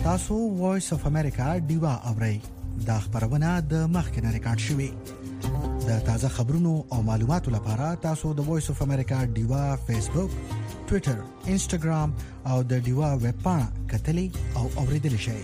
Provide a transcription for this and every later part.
تاسو وایس اف امریکا ډیوا اورئ دا خبرونه د مخکنه ریکارډ شوې د تازه خبرونو او معلوماتو لپاره تاسو د وایس اف امریکا ډیوا فیسبوک ټوئیټر انسټاګرام او د ډیوا ویب پاڼه کتلې او اوریدل شئ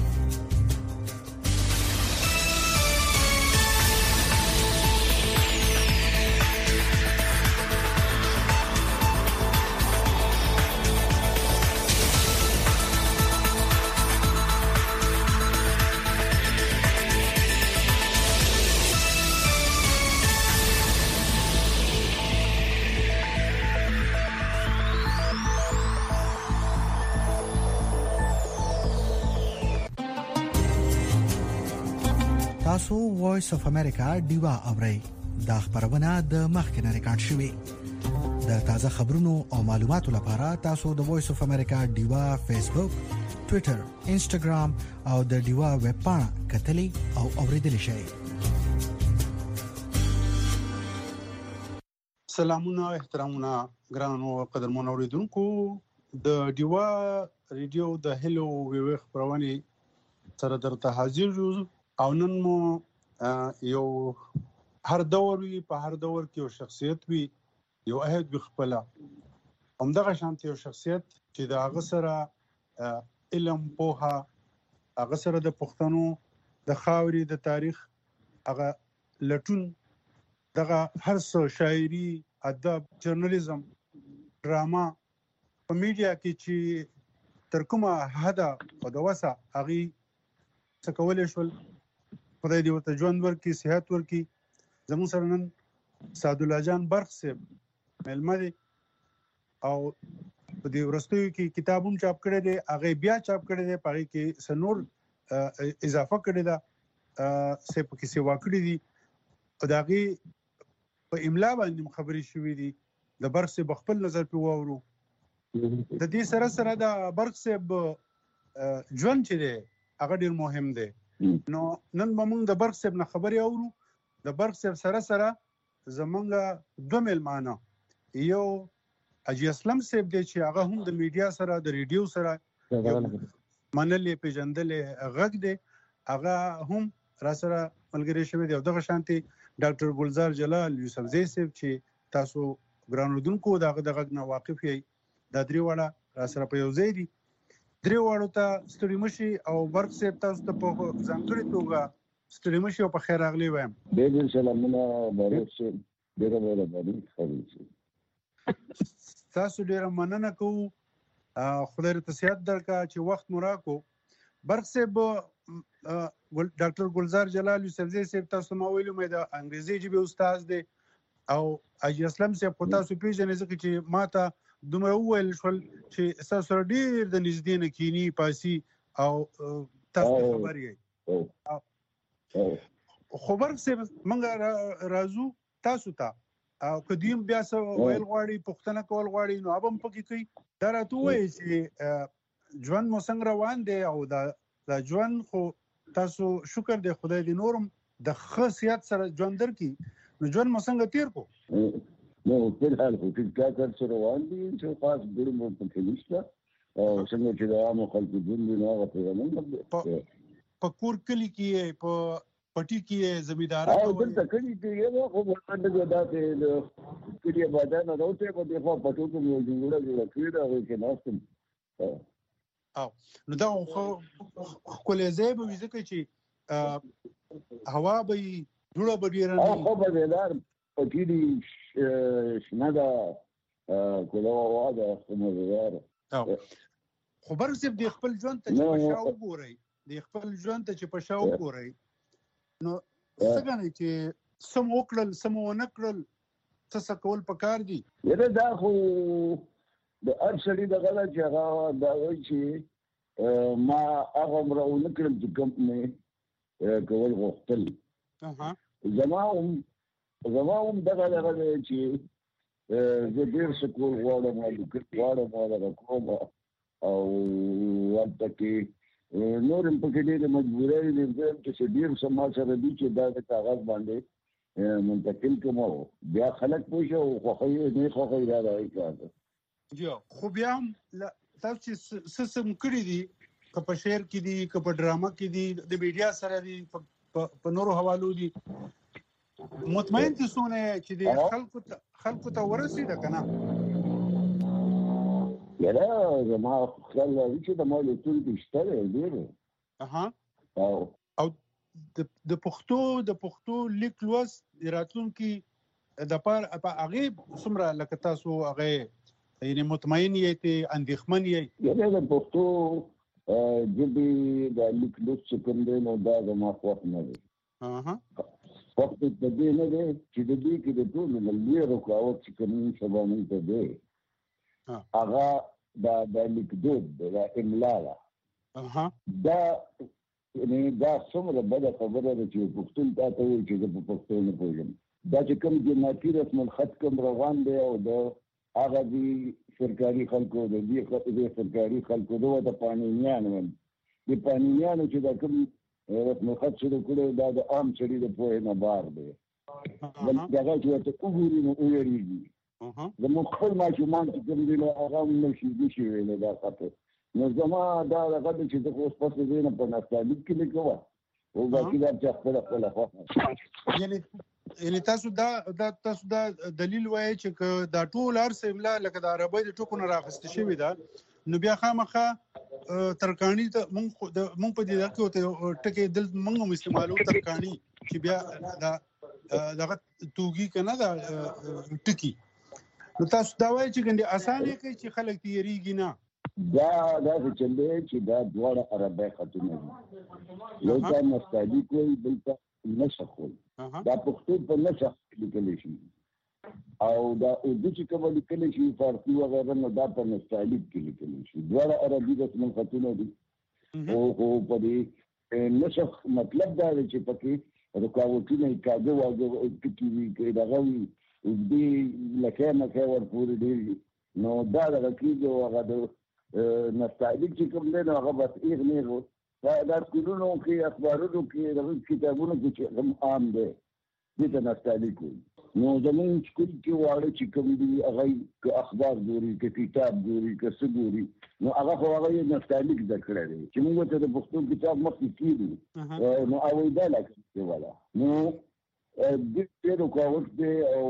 تاسو وایس اف امریکا ډیوا اورئ دا خبرونه د مخکنه ریکارډ شوې د تازه خبرونو او معلوماتو لپاره تاسو د وایس اف امریکا ډیوا فیسبوک ټوئیټر انسټاګرام او د ډیوا ویب پاڼه کتلې او اوریدل شئ سلامونه احترامونه ګرانو قدرمنو اوریدونکو د ډیوا ریډیو د هلو ویو خبرونه سره درته حاضر یو او نن مو یو هر دور وی په هر دور کې یو شخصیت وی یو اهد بخپله همدغه شانتي یو شخصیت چې د هغه سره علم پوها هغه سره د پښتنو د خاوري د تاریخ هغه لټون دغه هر څه شاعري ادب جرنالیزم ډراما په میډیا کې چې تر کومه حدا او د وسه هغه څه کولای شول خدای دې ورته ژوند ورکړي صحت ورکړي زموږ سره نن سعد الله جان برخ صاحب ملمه دي او په دې ورستیو کې کتابوم چاپ کړی دی هغه بیا چاپ کړی دی په کې سنور اضافه کړی دا سه په کې سیوا کړی دي او داغي په املا باندې خبرې شوې دي د برخ صاحب خپل نظر په وورو د دې سره د برخ صاحب ژوند چې دی هغه ډیر مهم دی نو نن موږ د برخ صاحب نه خبرې اورو د برخ صاحب سره زمونږ دوه ملمانه یو اجي اسلم صاحب دی چې هغه هم د میډیا سره د ریډیو سره منلې پیژندلې غږ دی هغه هم را سره ملګری شوی دی او دغه شانتي ډاکټر ګلزار جلال یوسفزی صاحب چې تاسو ګرانودونکو دغه نه واقف یې د درې وړه را سره په یو ځای دي درې وړو ته ستړي مشي او برخ صاحب تاسو ته په ځانګړي توګه ستړي مشي او په خیر راغلی وایم ډېر سلامونه برخ صاحب ډېر تاسو ډېر مننه کوو خدای دې صحت درکړي چې وخت مو راکو برخ صاحب ډاکټر ګلزار جلال یوسفزی صاحب تاسو ما ویلو مې د انګریزي ژبې استاد دی او اجي اسلم صاحب په تاسو پیژنې ځکه چې ماته دومره وویل شول چې تاسو سره ډېر د نږدې نه کینی پاسي او تاسو خبر یې خبر صاحب موږ راځو تاسو ته او قدیم بیا څه ویل غواړي پښتنه کول غواړي نو ابم پکې کوي دا راته وایي چې ژوند مو څنګه روان دی او دا ژوند خو تاسو شکر دی خدای دې نورم د خاصیت سره ژوند درکې نو ژوند مو څنګه تیر کو نو په حال خو چې کار سره روان دي چې خاص ډېر مو پکې نشته او څنګه چې دا مو خلک دې نه غوښتل په کور کلی کې په پټي کې زمیدارا او دلته کلی کې یو خو باندې دا ته کلی بازار نه راوته په دې په پټو کې یو جوړه کړی دا وایي چې ناستم او نو دا خو کولې زه به ځکه چې هوا به جوړه به ډیر نه خو به دار پټي دي شنه دا کوله واده کومه دار خبر سیب د خپل ژوند ته چې پښاو ګوري د خپل ژوند ته چې پښاو ګوري نو څنګه چې سم وکړل سم ونکړل څه کول پکار دي یره دا خو د ارشدي د غلط جګه دا وایي چې ما هغه مرو نکړم چې کوم نه کول غوښتل زماوم دغه چې زه ډېر سکول غواړم دا کوم او وخت کې نورم پکې ډېر مجبورې دي چې ډېر سماج سره دي چې دا د کاغذ باندې منتقل کوم بیا خلک پوښو خو نه خو راځي کار جو خو بیا تاسو چې سم کړی دي که په شعر کې دي که په ډرامه کې دي د میډیا سره دي په نورو حوالو دي مطمئن دي څونه چې د خلکو ته ورسېده که نه یاره زما خیال لري چې د ما لوستونکي شته دی ډېر او د پښتو لیک لوست د راتلونکي دپاره په هغې څومره لکه تاسو هغې یعنې مطمئن یې ته اندېښمن یې یاره د پښتو ژبې د لیک لوست چې کوم دی نو دا زما خوښ نه دی خوښ د دې نه دی چې د دې کې د ټولو نه لوی رکاوټ چې کوم سبا موږ ته دی هغه د لیکدود د املا ده دا څومره بده خبره ده چې پښتون تا ته وایي چې زه په پښتو نه پوهېږم دا چې کوم جناتي رسم الخط کوم روان دی او د هغه د سرکاري خلکو د دې سرکاري خلکو د پانینیان وایي د پانینیانو چې دا کوم رسم الخط شروع کړی دا د عام سړي د پوهې نه بار دی دغه چې ورته وګوري نو ویریږي زموږ خپل ماشومان چې کوم دي نو هغه هم نشي ویلی دا خطر نو زما دا هغه دی چې زه خو اوس پسې دی نه په نستعلیق کې لیکوه او باقي دا چې خپله خوښه یعنې تاسو دا دلیل وایئ چې که دا ټول هر څه املا لکه د عربۍ د ټکو نه رااخیستې شوې ده نو بیا خامخا ترکاڼي ته موږ په دې دغه کې ټکي دلته موږ هم استعمالوو ترکاڼي چې بیا دغه توږي که نه دا ټکي نو تاسو دا وایئ چې ګنډې اسانه کوي چې خلک تیریږي نه دا داسې چل دی چې دا دواړه عربی خطونه دي یو ته نستعلیق وایي بل ته نسخ وایي دا پښتو په نسخ لیکلی شي او دا اردو چې کومه لیکلی شي فارسي وغیره نو دا په نستعلیق کې لیکلی شي دواړه عربي رسم الخطونه دي خو په دې نسخ مطلب دا دی چې پکې رکاوټونه یې کاږه واږه ټکي وي که دغه وي اوږدې لکۍ مکۍ ورپورې ډېر وي نو دا دغه کېږي او هغه د نستعلیق چې کوم دی نو هغه بس ایغ نیغ دا سکولونو کې اخبارونو کې دغه کتابونو کې چې هم عام دی دې ته نستعلیق وایي نو زمونږ سکول کې واړه چې کوم دي هغه که اخبار ګوري که کتاب ګوري که څه ګوري نو هغه خو هغه یې نستعلیق زده کړی دی چې موږ ورته د پښتو کتاب مخکې کېږي نو هغوی دا لکه دی والا نو ډېر رکاوټ دی او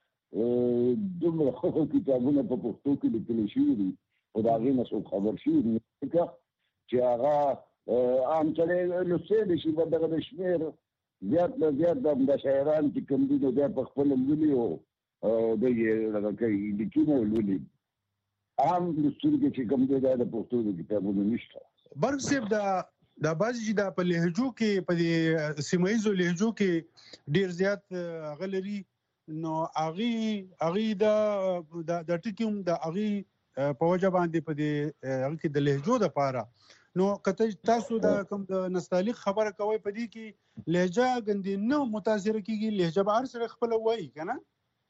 دومره ښه کتابونه په پښتو کې لیکلی شوي دي خو د هغې نه څوک خبر شوي دي ځکه چې هغه عام سړی لوستلی شي به دغه د شمېر زیات نه زیات د شاعران چې کوم دي نو بیا په خپله لولي او دی یې دغه کوي لیکي نه لولي عام لوستونکي چې کوم دی دا د پښتو د کتابونو نشته برګ صاحب دا بعضې چې دا په لهجو کې په دې سیمه ییزو لهجو کې ډېر زیات هغه لري نو هغې دا ټکي هم د هغې په وجه باندې په دې هغه کې د لهجو دپاره نو که تاسو دا کوم د نستعلیق خبره کوئ په دې کې لهجه ګندې نه متاثره کېږي لهجه به هر سړی خپله وایي که نه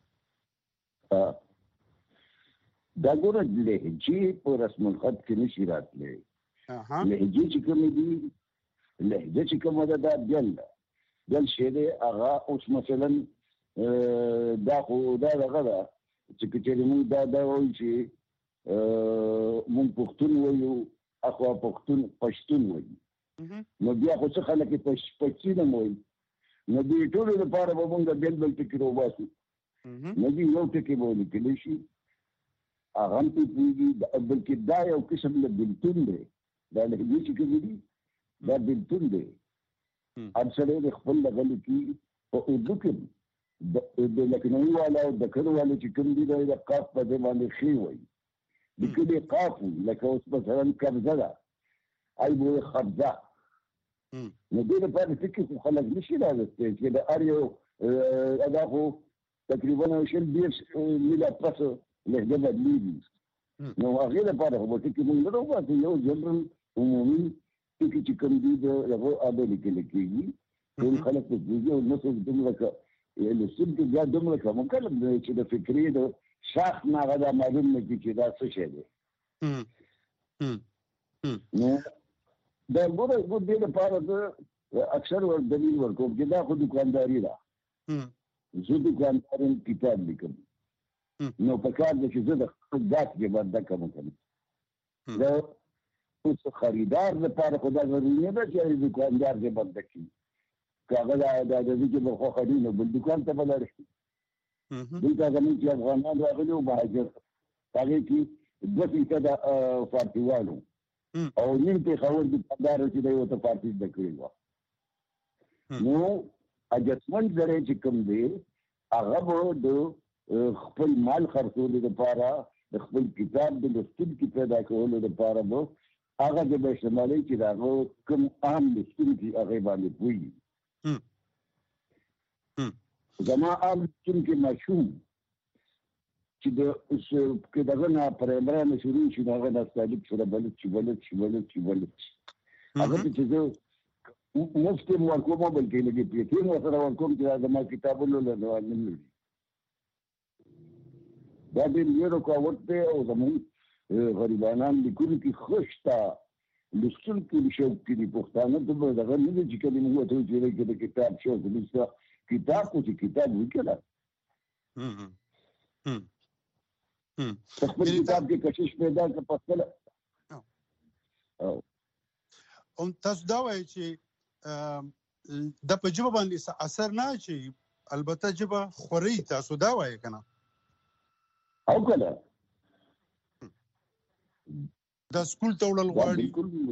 دا ګوره لهجې په رسم الخط کې نشي راتلی لهجې چې کومې دي لهجه چې کومه ده دا بیل ده بیل شی دی هغه اوس مثلا دا خو دا دغه ده چې که چېرې موږ دا وایو چې موږ پښتون وایو اخوا پښتون وایي نو بیا خو څه خلک یې پښتون هم وایي نو دې ټولو لپاره به موږ بېل بېل ټکي راوباسو نو دې یو ټکي به ولیکلی شي هغه هم پرې پوهېږي بلکې دا یو قسم له بېلتون دی دا لهجې چې کومې دي دا بېلتون دی هر سړی د خپل دغه لیکي په اردو کې د لکنوي والا او د کلو والا چې کوم دي د قاف په دې باندې ښې وایي لیکلي قاف وي لکه اوس مثلا قبضه ده ای به یې خبزه نو دې لپاره ټکي خو خلک نشي راوستی چې د هر یو دا خو تقریبا 20 میله پس لهجه بدلېږي نو هغې لپاره خو به ټکي مونږ نه راوباسو یو جنرال عمومي ټکي چې کوم دي د هغو هغه لیکلی کېږي ټول خلک پرې پوهېږي او نه څوک دومره لوستونکي بیا دومره کم کلم دی چې د فکري د شاخ نه هغه دا معلوم نه کړي چې دا څه شی دی نو دا ګوره دې لپاره زه اکثر دلیل ورکوم چې دا خو دوکانداري ده زه دوکاندار یم کتاب لیکم نو په کار ده چې زه د خپل ذات کې بنده کم کړم اوس خریدار لپاره خو دا ضروري نه ده چې دوکاندار دې بنده کړي که هغه د دې کې به خوښه دي نو بل دوکان ته به لاړ شي دلته زموږ چې افغانان راغلي وو مهاجر هغې کې 2% فارسیوانو او نیم پېښور دوکاندار چې دی ورته فارسي زده کړې وه نو اجسمنټ سړی چې کوم دی هغه به د خپل مال خرڅولو لپاره د خپل کتاب د لوستونکي پیدا کولو لپاره به هغه د به شمالي چې د هغه کوم عام لوستونکي هغې باندې پوهېږي زما عام لوستونکي ماشوم چې دغه نه پرایمري نه شروع شي نو هغه نستعلیق سره بلد شي هغه ته چې زه مفت هم ورکوم بلکې لږې پیسې هم ورسره ورکوم چې دا زما کتابونه لولي دا ډېر لوی رکاوټ دی او زموږ غریبانان لیکونکي ښه شته لوستونکي شوق کې دي پښتانه ته به دغه نه دي چې کله موږ ورته وایو چې د کتاب شوق نشته کتاب خو چې کتاب وکړه خپل کتاب کې کشش پیدا کړه په خپله تاسو دا وایئ چې دا په ژبه باندې اثر نه اچوي البته ژبه خوري تاسو دا وایئ که نه او که نه دا سکول ته وړل غواړي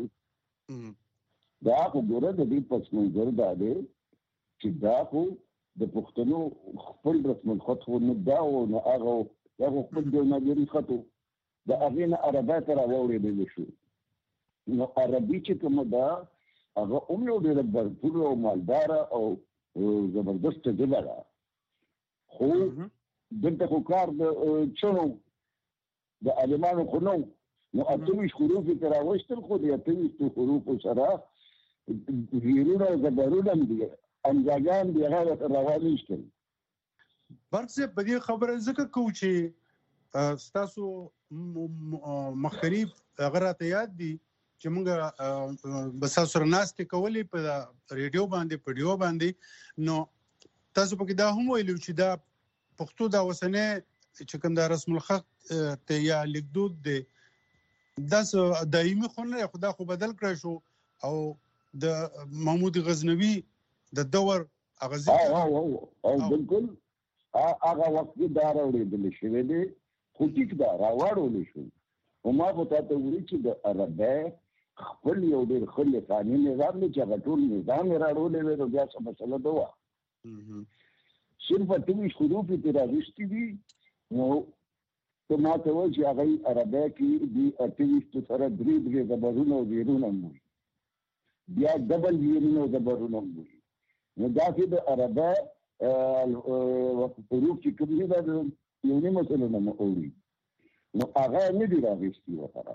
دا خو ګوره د دې پس منظر دا دی چې دا خو د پښتنو خپل رسم الخط خو نه دا او نه هغه دا خو خپل دیوناګري خط و د هغې نه عربی ته راواورېدلی شو نو عربي چې کومه ده هغه هم یو ډېره برپوره او مالداره او زبردسته ژبه ده خو دلته خو کار د چڼو د عالمانو خو نه نو 28 حروف یې ته راویستل خو د 28 حروفو سره زیرونه او زبرونه هم دي امزاګان دي هغه ورته راوانیستل برق صاحب په دې خبره ځکه کوو چې ستاسو مخکني هغه راته یاد دي چې موږ به ستاسو سره ناستې کولې په ریډیو باندې په ډیو باندې نو تاسو پکې دا هم ویلو چې دا پښتو دا اوسنی چې کوم دا رسم الخط یا لیکدود دی دا دایمي خو نه خو دا خو بدل کړی شو او د محمود غزنوي د دور هغه او بالکل هغه وخت کې دا راوړېدلی شوی دی خو ټیک ده راواړولی شو خو ما به تا ته ووایي چې د عربی خپل یو ډېر ښه لساني نظام دی چې هغه ټول نظام یې راوړولی وی نو بیا څه مسله نه وه صرف 28 حروف یې ترې راغوښتي دي نو ته ما ته وایي چې هغه عربی کې د 28 سره درې زبرونه او زیرونه هم وي بیا ډبل زیرونه او زبرونه هم وي نو داسې د عربی حروف چې کوم دي دا یو نیمه سلنه مو اوري نو هغه نه دي راغوښتي ورسره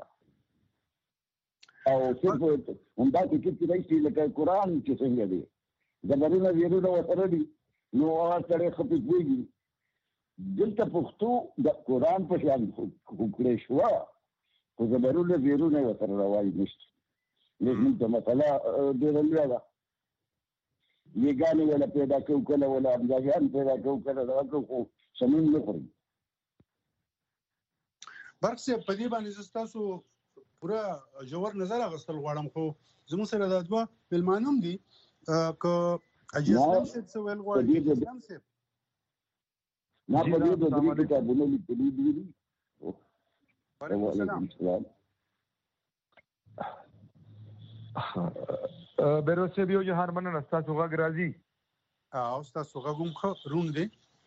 او صرف همداسې کېدای شي لکه قرآن چې څنګه دی زبرونه زیرونه ورسره دي نو هغه سړی ښه پرې پوهېږي دلته پښتو د قرآن په شان کړې شوه خو زبرونه زیرونه یې ورسره روایي نشته لږ موږ ته مسله ډېره لویه ده یګانې وله پیدا کوو کله وله همزاګان پیدا کوو کله دغه کوو خو سمون نه خوري برق صاحب په دې باندې زه ستاسو پوره ژور نظر اخیستل غواړم خو زموږ سره دا دوه مېلمانه هم دي که حاجي اسلام صاحب څه ویل غواړي اسلام صاحب ما په دې د دې کتابونو لیکلي دي وعلیکم السلام بیروز صاحب یو جهان مننه ستاسو غږ راځي او ستاسو غږ هم ښه روڼ دی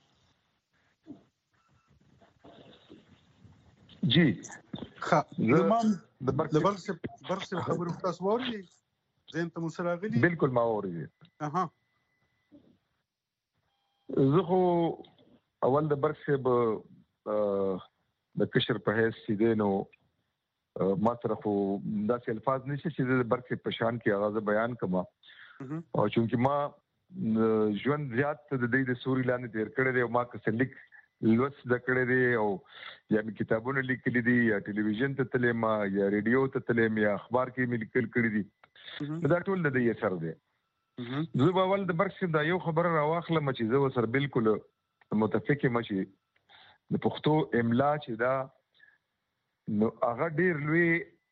جی ښه د برق صاحب خبرې تاسو واورېدې ذهن ته مو څه راغلي بالکل ما واورېدې زه خو اول د برق صاحب د کشر په حیث چې دی نو ما سره خو داسې الفاظ نشته چې د برق صاحب په شان کې هغه بیان کړم او چونکې ما ژوند زیات د دې د سوري لاندې تیر کړی دی او ما که څه لیک لوست زده کړی دی او یا مې کتابونه لیکلي دي یا ټلویزیون ته تللی یم یا ریډیو ته تللی یم یا اخبار کې مې لیکل کړي دي دا ټول د دې اثر دی زه به اول د برق صاحب دا یو خبره راواخلم چې زه ورسره بالکل متفق یم چې د پښتو املا چې دا نو هغه ډېر لوی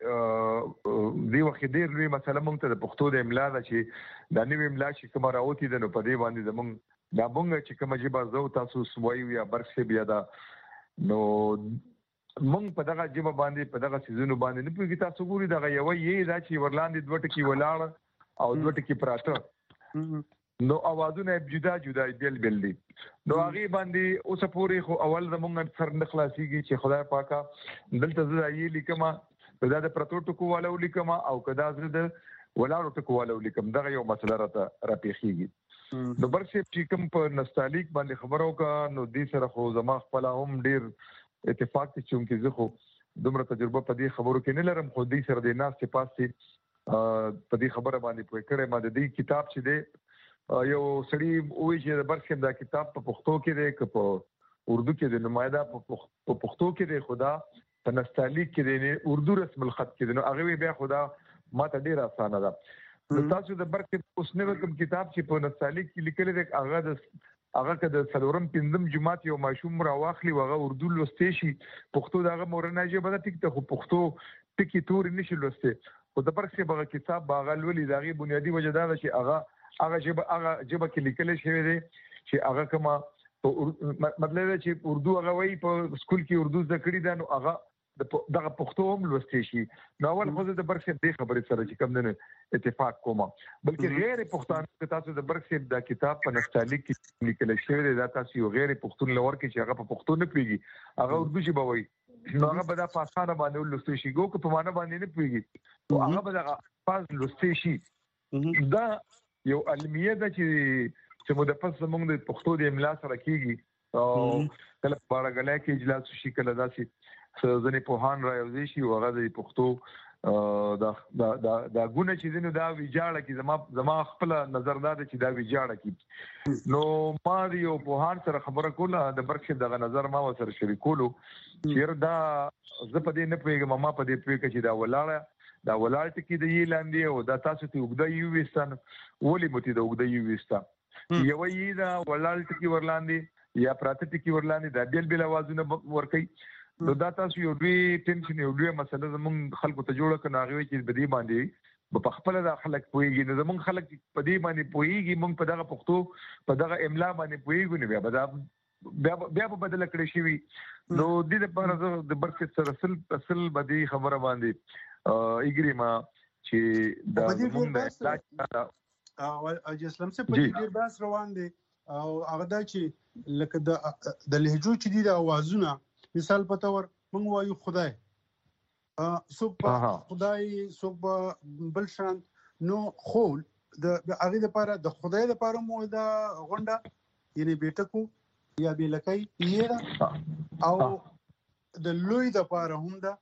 دی وخت ډیر لوی مسله مونږ ته د پښتو د املا د چې د نوې املا چې کومه راوتی ده نو په دې باندې زمونږ دا مونږ چې کومه ژبه زو تاسو سوایو یا برخه بیا دا نو مونږ په دغه ژبه باندې په دغه سيزونو باندې نه پوهیږي. تاسو ګوري دغه یو یې دا چې ورلاندې دوه ټکي ولاړ او دوه ټکي پراته نو اوازونه جدا جدا بیل دي. نو هغه باندې اوس پورې خو اول زمونږ سر نه خلاصيږي چې خدای پاکا دلته زه یې لیکم دا د پروتو ټکو والو لیکم او کدا زه د ولاړو ټکو والو لیکم دغه یو مسله را پیخیږي. نو برسه چې کوم په نستالیک باندې خبرو کا نو دې سره خو زما خپل هم ډیر اتفاق چې کوم زه خو دومره تجربه په دې خبرو کې نه لرم خو دې سره د ناس ته پاسې په دې خبره باندې پوي کړم ما د دې کتاب چې دی یو سړی وایي چې د برخه دا کتاب په پښتو کې دی که په اردو کې دی نمایدا په پښتو کې دی خدا په نستالیک کې دی اردو رسم الخط کې دی نو هغه بیا خدا ما ته ډیر اسانه ده. نو تاسو د برخه اوس نو کوم کتاب چې په نستالیک کې لیکل دی هغه کده سلورم پندم جماعت یو ماشوم را واخلي وغه اردو لوستې شي پښتو دغه مورنه ژبه ده ټیک ته خو پښتو ټکی تور نشي لوستې خو د برخه بغه کتاب باغ ولې دغه بنیادی وجه دا چې هغه ژبه کې لیکل شوی دی چې هغه کما مطلب چې اردو هغه وایي په سکول کې اردو زده کړی دا نو هغه دغه پښتو هم لوستې شي. نو اول خو د برخه دې خبرې سره چې کوم نه اتفاق کوم بلکې غیر پښتون تاسو د برخه د کتاب په نستالیک کې لیکل شوی دی دا تاسو یو غیر پښتون لور کې چې هغه په پښتو نه پیږي هغه اردو ژبه وایي نو هغه به د پاسانه باندې لوستې شي ګو په معنا باندې نه پیږي او هغه به د پاس لوستې شي. دا یو علمیه ده چې مدفس زمونږ د پښتو د املا سره کیږي او کله بارغلا کې اجلاس شي کله داسې ځنې پوهان راوځي شي او هغه د پښتو دا ګونه چې دینو دا ویجاړه کې زما خپل نظر دا چې دا ویجاړه کې نو ما یو پوهان سره خبره کوله د برخه دغه نظر ما سره شریکولو چې دا زه په دې نه پوهیږم ما په دې پوهیږم چې دا ولاړ ټکی د یی لاندې او دا تاسو ته وګدا یو وستان ولې متي د وګدا یو وستا یو یی دا ولاړ ټکی ورلاندې یا پراته ټکی ورلاندې دا بیل اوازونه ورکي نو دا تاسو یو دوی ټینشن یو دوی مسله زمونږ خلکو ته جوړه کړه هغه چې بدی باندې په خپل د خلک پويږي نو زمونږ خلک په دې باندې پويږي مونږ په دغه پښتو په دغه املا باندې پويږو نه بیا په بدل کړی شي نو د دې لپاره د برکت سره اصل بدی خبره باندې ایګریما چې دا مونږ او اسلام څخه په ډیر بحث روان دي او هغه دا چې لکه د لهجو چې دي د اوازونه مثال په تور موږ وایو خدای څوک خدای څوک بل شان نو خو د هغه لپاره د خدای لپاره مو دا غونډه یعنی بیٹکو یا بیلکای یې او د لوی لپاره هم دا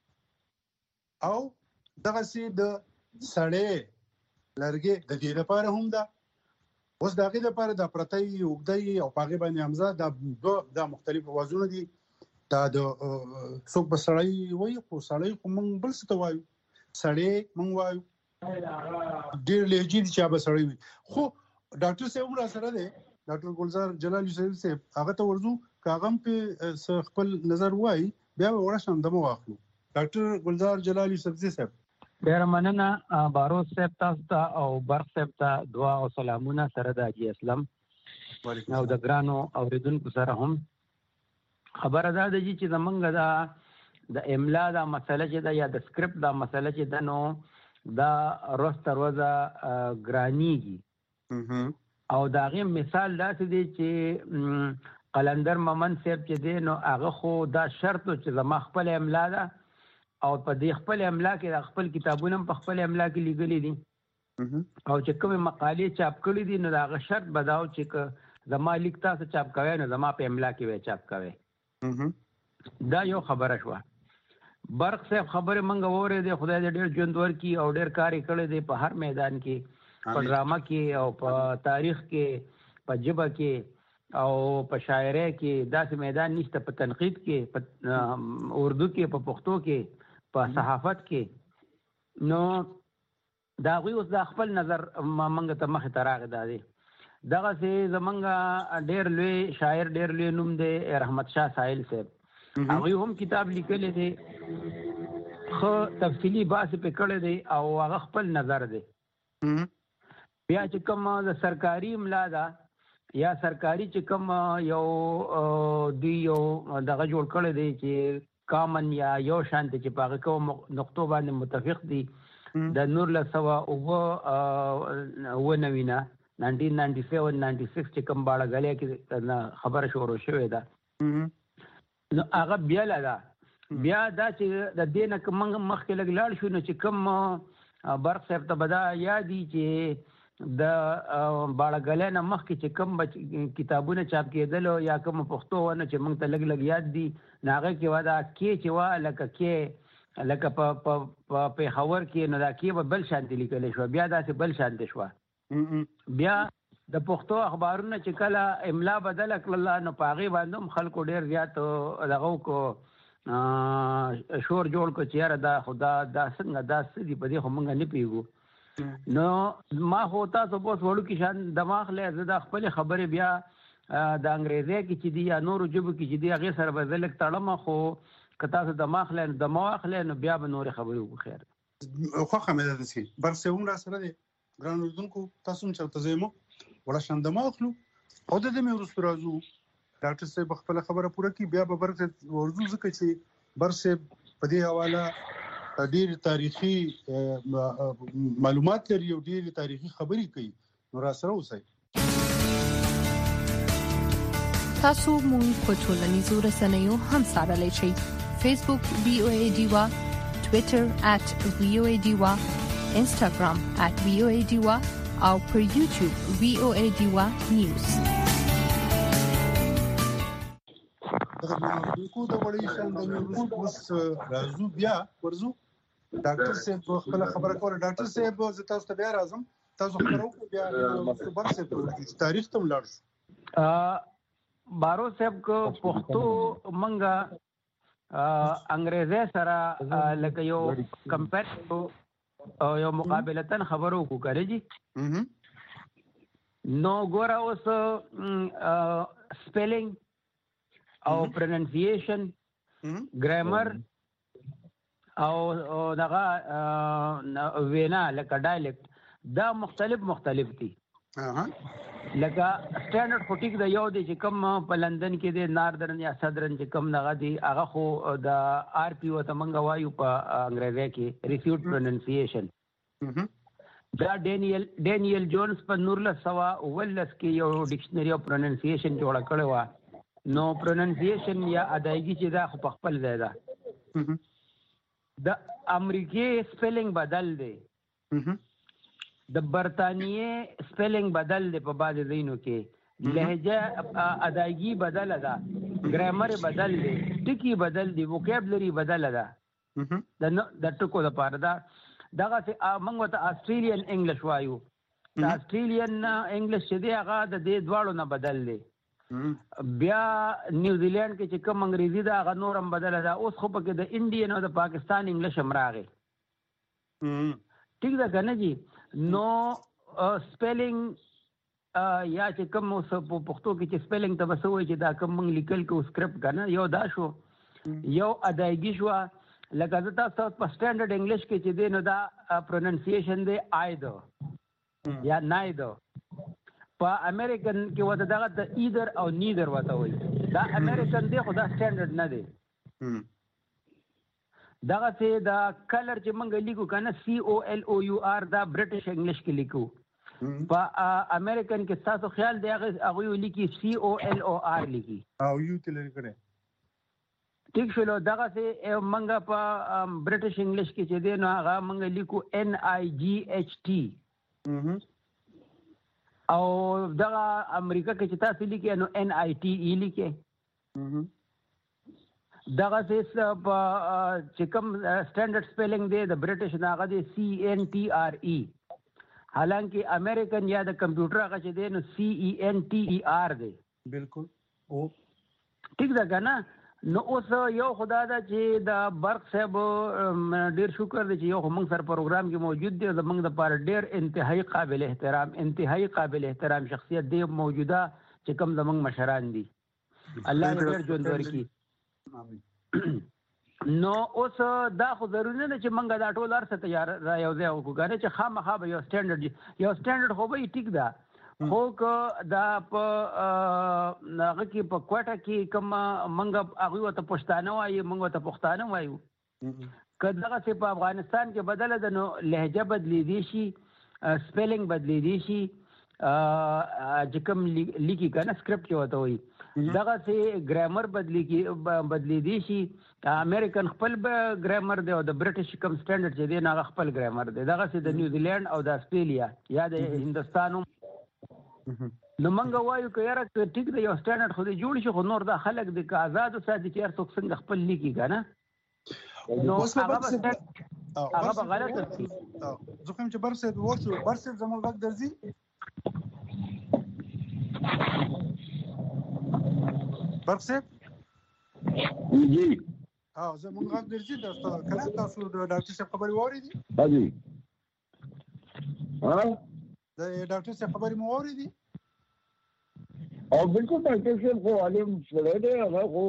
او دغه سي د سړې لرګي د دې لپاره هم دا اوس دغه لپاره د پرتای وګدای او پاغه باندې حمزه دا مختلف اوازونه دي دا د څوک بسړی وایي خو سړی خو مونږ بل څه ته وایو سړی مونږ وایو ډېر لهجې دي چې بسړی وي خو ډاکټر صاحب را سره دی ډاکټر ګلزار جلالي صاحب هغه ته ورځو کاغم په خپل نظر وایي بیا ورشم دمو واخلو ډاکټر ګلزار جلالي صاحب ډیر مننه باروس صاحب تاسو ته او برق صاحب ته دعا او سلامونه سره د اجي اسلام او د ګرانو اوریدونکو سره هم خبره ده چې زمونږ د املا دا مسله چې ده یا د سکرپټ دا مسله چې ده نو دا روز تر روزه ګرانیږي او د هغې مثال داسې دی چې قلندر ممن صاحب چې دی نو هغه خو دا شرط چې زما خپل املا ده او په دې خپل املا کې د خپل کتابونه په خپل املا کې لیکلي دي او چې کومې مقالې چاپ کړي دي نو د هغه شرط به دا و چې زما لیک تاسو چاپ کوئ نو زما په املا کې به چاپ کوئ دا یو خبره شوه. برق صاحب خبره منګه واورېدې خدای دې ډېر ژوند ورکړي او ډېر کار یې کړی دی په هر میدان کې په ډرامه کې او په تاریخ کې په ژبه کې او په شاعرۍ کې داسې میدان نشته په تنقید کې په اردو کې په پښتو کې په صحافت کې نو دا هغوی اوس د خپل نظر منګه ته مخې ته راغی دا دی دغسې زمونږ ډېر لوی شاعر ډېر لوی نوم دی رحمت شاه ساحل صاحب هغوی هم کتاب لیکلی دی ښه خو تفصیلی بحث په کړی دی او هغه خپل نظر دی. بیا چې کوم د سرکاري املا ده یا سرکاري چې کوم یو دغه جوړ کړی دی چې کامن یا یو شانتي چې په هغه کوم نقطو باندې متفق دي د 1999 نه 1997-96 چې کوم باړه غلې کې خبره شروع شوې ده نو هغه بیا ده بیا دا چې د دې نه مخکې لږ لاړ شو نو چې کوم برق صاحب ته به دا یادي چې د باړه غلې نه مخکې چې کوم کتابونه چاپ کېدل یا کوم پښتو ونه چې موږ ته لږ یاد دي هغه کې ودا کې چې وا لکه په پېښور کې نو دا کې به بل شانتي لیکل شو بیا داسې بل شانتي شو بیا د پښتو اخبارونه چې کله املا بدل کړل نو پاغي باندې خلکو ډیر زیات دغه کو شور جوړ کو چې دا خدا دا څنګه دا سدي په دې خو مونږ نه پیګو نو ما هوتا سو بوس وړو کې شان دماغ له زدا خپل خبره بیا د انګريزي کې چې دی یا نورو جبو کې چې دی هغه سره بدل کړم خو کتا سو دماغ له نو بیا به نور خبرې وکړو خیر خو خمه ده سي برسوم را سره دي ګران اردوونکو تاسو هم چرته زمو ولا شان دماغ خلو او د دې مې ورستو راځو ډاکټر صاحب خپل خبره پوره کی بیا به برکت ورزو ځکه چې برسه په دې حواله ډېر تاریخي معلومات لري او ډېر تاریخي خبرې کوي نو را سره اوسئ تاسو مونږ په ټولنیزو رسنیو هم سره شئ فیسبوک VOA Diva Twitter @VOA Diva Instagram @VOA Diva او پر YouTube VOA Diva News کو د وړي شان د اوس راځو بیا ورزو ډاکټر صاحب خپل خبره کوله ډاکټر صاحب زه تاسو ته بیا راځم تاسو خبرو بیا صبر صاحب تاریخ ته ولاړ بارو صاحب کو پښتو منګه انګريزي سره لکه یو کمپیر او یو مقابلتن خبرو کو کوي جی نو ګورا اوس سپیلینګ او پروننسیشن ګرامر او دغه وینا لکه ډایلکټ دا مختلف دي لکه سټانډرډ فوټیک د یو دی چې کوم په لندن کې د ناردرن یا سدرن چې کوم دغه دی هغه خو د آر پی او تمنګ وایو په انګریزي کې ریسیوډ پروننسیشن دا ډینیل جونز په 1919 کې یو ډکشنری اف پروننسیشن جوړ کړی و نو پروننسیشن یا ادایګي چې دا خو په خپل ځای ده د امریکای سپیلینګ بدل دی د برتانیې سپیلینګ بدل دی په بعض ځایونو کې لهجه ادایګي بدل ده ګرامر بدل دی ټکی بدل دی وکیبلری بدل ده د ټکو لپاره دا دغه موږ ته آسټریلین انګلیش وایو د آسټریلین انګلیش چې دی هغه د دې دواړو نه بدل دی بیا نیوزیلند کې چې کوم انګریزي دا هغه نورم بدل ده اوس خو پکې د انډین او د پاکستان انګلیش هم راغی ٹھیک ده کنه جی نو سپیلینګ یا چې کوم پښتو کې چې سپیلینګ ته وسوي چې دا کوم لیکل کو سکرپټ کنه یو دا شو یو ادایګي شو لکه تاسو په سټانډرډ انګلیش کې چې دی نو دا پروننسیشن دی ایدر یا نایدر په امریکن کې وته دغه د ایدر او نیدر وته وي دا امریکن دی خو دا سټانډرډ نه دی دغه چې دا کلر چې موږ لیکو کنه COLOUR دا برټش انګلیش کې لیکو په امریکن کې تاسو خیال دی هغه لیکي COLOR لیکي او یو تل کړي ٹھیک شلو دغه چې موږ په برټش انګلیش کې چې دی نو هغه موږ لیکو NIGHT او دغه امریکا کې چې تاسو لیکي نو NITE لیکي دغه چې کوم سټانډرډ سپیلینګ دی د برټش ناغه دی CNTRE حالانکه امریکن یا د کمپیوټر هغه چې دی نو CENTER دی بالکل او ٹھیک ده کنه نو اوس یو خدا دا چې د برق صاحب ډیر شکر دی چې یو موږ سره پروګرام کې موجود دی زموږ د پاره ډیر انتهایی قابل احترام شخصیت دی موجوده چې کوم زموږ مشران دي الله دې ډیر ژوند ورکړي نو اوس دا خو ضروري نه چې منګه دا ټول ارسه تیار را یو ځای وکړو کنه چې خامخا به یو سټانډرډ خو به ټیک ده خو دا په هغه کې په کوټه کې کوم منګه هغه ته پښتانه وایي منګه ته پښتانه وایو کله چې په افغانستان کې بدله ده نو لهجه بدلی دي شي سپیلینګ بدلی دي شي چې کوم لیکي کنه سکرپټ کې وته وي دغه سي ګرامر بدلی دي شي امریکن خپل ګرامر دی او د برټش کوم سټانډرډ چې دی نه خپل ګرامر دی دغه سي د نیوزیلند او د استرالیا یا د هندستان نو منګه وایو که یاره ټیک دی یو سټانډرډ خو دې جوړ شي خو نور دا خلک د آزاد ساتي چې هر څوک څنګه خپل لیکي کنه نو هغه به غلط وي زه کوم چې برسه وښو برسه زموږ وخت درځي برسه جی زه مونږ غږ درځي تاسو کله تاسو د ډاکټر صاحب خبري واورېدي حاجی د ډاکټر صاحب خبري مو واورېدي او بالکل ډاکټر صاحب خو عالم سره دی هغه خو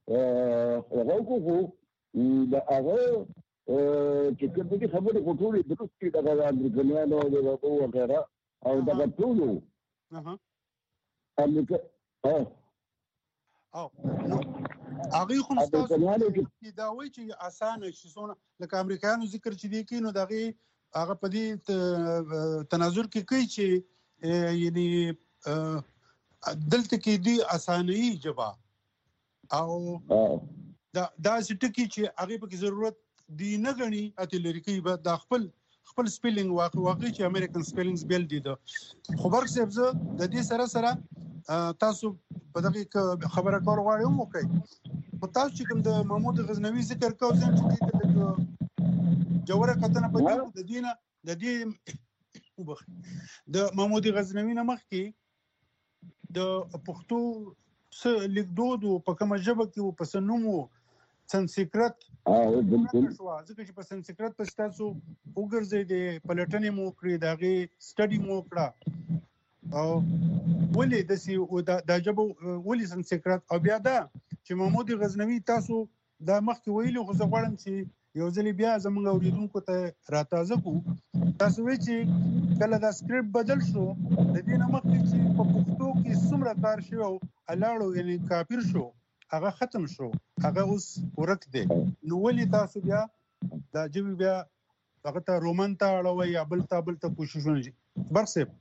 د هغه چې کوم دي خبرې خو ټولې درست دي د امریکایانو د وغیره او دغه ټولو امریکا او هغه خو تاسو دا وایي چې اسانه شي سونه لکه امریکایانو ذکر چې دی کینو دغه هغه په دې تناظر کې کوي چې یعنی دلته کې دی اسانه جواب او دا ټکی چې هغه په ضرورت دی نه غني اته لري کوي به د خپل سپیلینګ واقعي چې امریکن سپیلینګز بیل دي خو برک صاحب زه د دې سره تاسو په دغه خبره کار غواړم وکړئ په تاسو چې کوم د محمود غزنوي ذکر کوو ځم چې د جوړه کتنه په دې د محمود غزنوي نه مخکې د پښتو څه لیکدود په کومه ژبه کې په سنومو سنسکرت بالکل ځکه چې په سنسکرت په تاسو وګرځي د پلټنې مو کړی دغه سټډي مو کړه او ولې د ژبه ولې سنسکرت او بیا دا چې محمود غزنوي تاسو دا مخکې ویلو خو زه غواړم چې یو ځل بیا زموږ اوریدونکو ته راتازه کو تاسو وایي چې کله دا سکرپټ بدل شو د دې نه مخکې چې په پښتو کې څومره کار شوی او الاړو یعنی کاپیر شو هغه ختم شو هغه اوس ورک دی نو ولې تاسو بیا دا ژبه بیا هغه ته رومن ته اړوي یا بل ته کوششونه دي برسه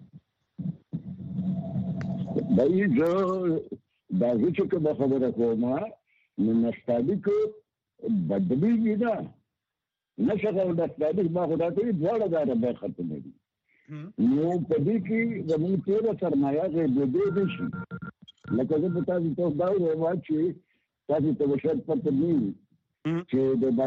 دای زه دا چې کومه خبره کوم نو نستعلیق بدلی نه نشغه د نستعلیق ما خدای ته ډوړه دا به ختم دي نو په دې کې زموږ تیر سرمایه کې د شي لکه زه په تاسو ته دا وایم چې تاسو ته وشت پته نه چې د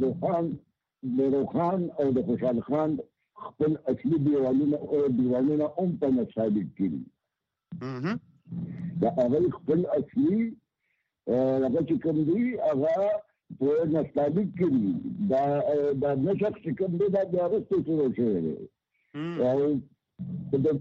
باید خان او د خوشحال خان خپل اصلي دیوالونه په نستعلیق کړي دا هغه خپل اصلي هغه چې کوم دی هغه په نستعلیق کړي دا نشخ چې کوم دی دا د هغه څه شوی او د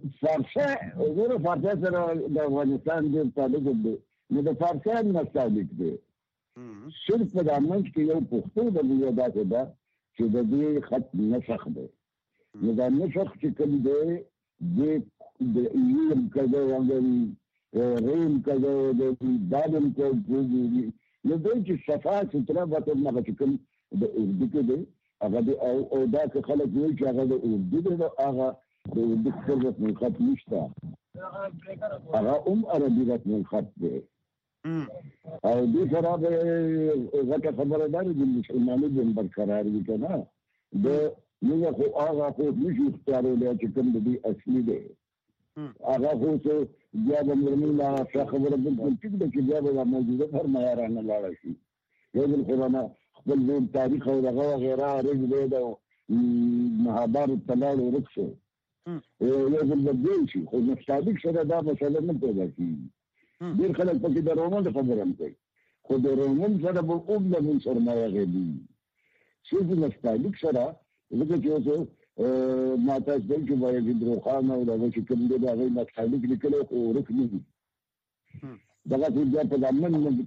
فارسي سره د افغانستان د تعلق دی نو د فارسي نستعلیق دی صرف په دامنځ کې یو پښتو د یو داسې ده چې د دې خط نسخ دی نو دا نسخ چې کوم دی د ایم کده ریم کده د دادم کده نو دوی چې صفا ستره وته نه چې کوم د اردو کې دی هغه او دا چې خلک وایي چې هغه د اردو دی هغه د اردو څخه نه خط نشته هغه عربي رسمي خط دی او دې سره به غټه خبرداري د مسلمانانو د برقرار وي کنه د موږ خو هغه خو نشو اختیارولای چې کوم دې اصلي دی هغه خو څه بیا به مرمي لا خبره بالکل ټیک ده چې بیا به موجوده فرمایرانه لاړ شي یو بل قرآن خپل دین تاریخ او دغه وغیره رج دی د مهابارت تلاړ ورک شو یو بل بدل شي خو نستعلیق سره دا مسله نه پیدا کیږي ډېر خلک پکې د رومن خبره هم کوي خو د رومن سره به اوږده من سرمایه غېږي صرف نستعلیق سره ځکه چې اوس ما تاسو ته چې باید دروخان او دغه چې کوم دی هغه نستعلیق لیکلی خو ورک نه دي دغه چې بیا په ځمن کې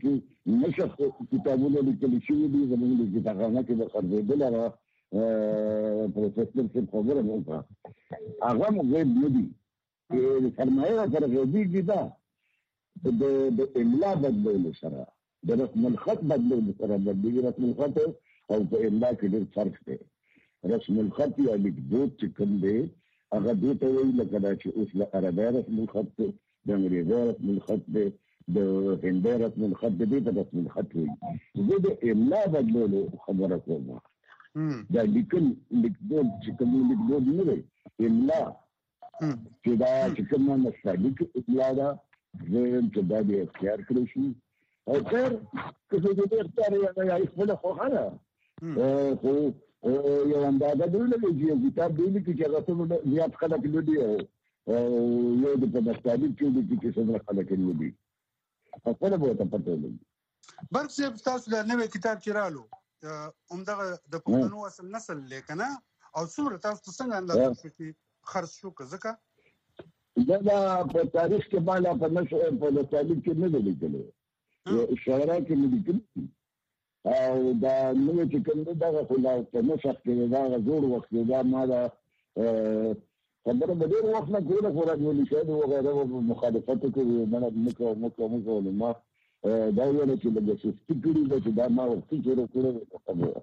نشخ کتابونه لیکل شوي دي زموږ د کتابخانه کې د خرڅېدل هغه پروفیسور صاحب خبره وکړه هغه مو غیب نه دي سرمایه سره غیبېږي دا د املا بدلولو سره د رسم الخط بدلولو سره بدلېږي رسم الخط او په املا کې ډېر فرق دی رسم الخط یا لیکدود چې کوم دی هغه دې ته وایي لکه دا چې اوس د عربۍ رسم الخط دی د انګریزي رسم الخط دی د هندي رسم الخط دی ته رسم الخط وایي زه د املا بدلولو خبره کوم دا لیکدود چې کوم لیکدود نه دی املا چې دا چې کوم مستعلیق املا ده زه چې دا دې اختیار کړی شي او خیر که څه دې اختیار یا خپل خوښه ده خو یو اندازه دی لږ چې کتاب دی چې هغه څه زیات خلک لولي او یو د په مستعلیق کې دي چې څومره خلک لولي خپل به ته پته لګي برق صاحب تاسو د نوې کتاب چې رالو همدغه د پښتنو اصل نسل لیکنه او څومره تاسو څنګه اندازه شوي خرڅ شو که ځکه دا په تاریخ کې بالا په نشو په تاریخ کې نه دی لیکلی شاعران کې نه لیکلي او دا نوې چې کوم دا خو لا په نسخ کې دا زوړ وخت دا ما دا خبره به ډېر وخت نه کوله خو راډیو لیکل وغیره مخالفت کوي منه مکو ما دا ویل چې د سستی کړي چې دا ما وخت کې وکړو خبره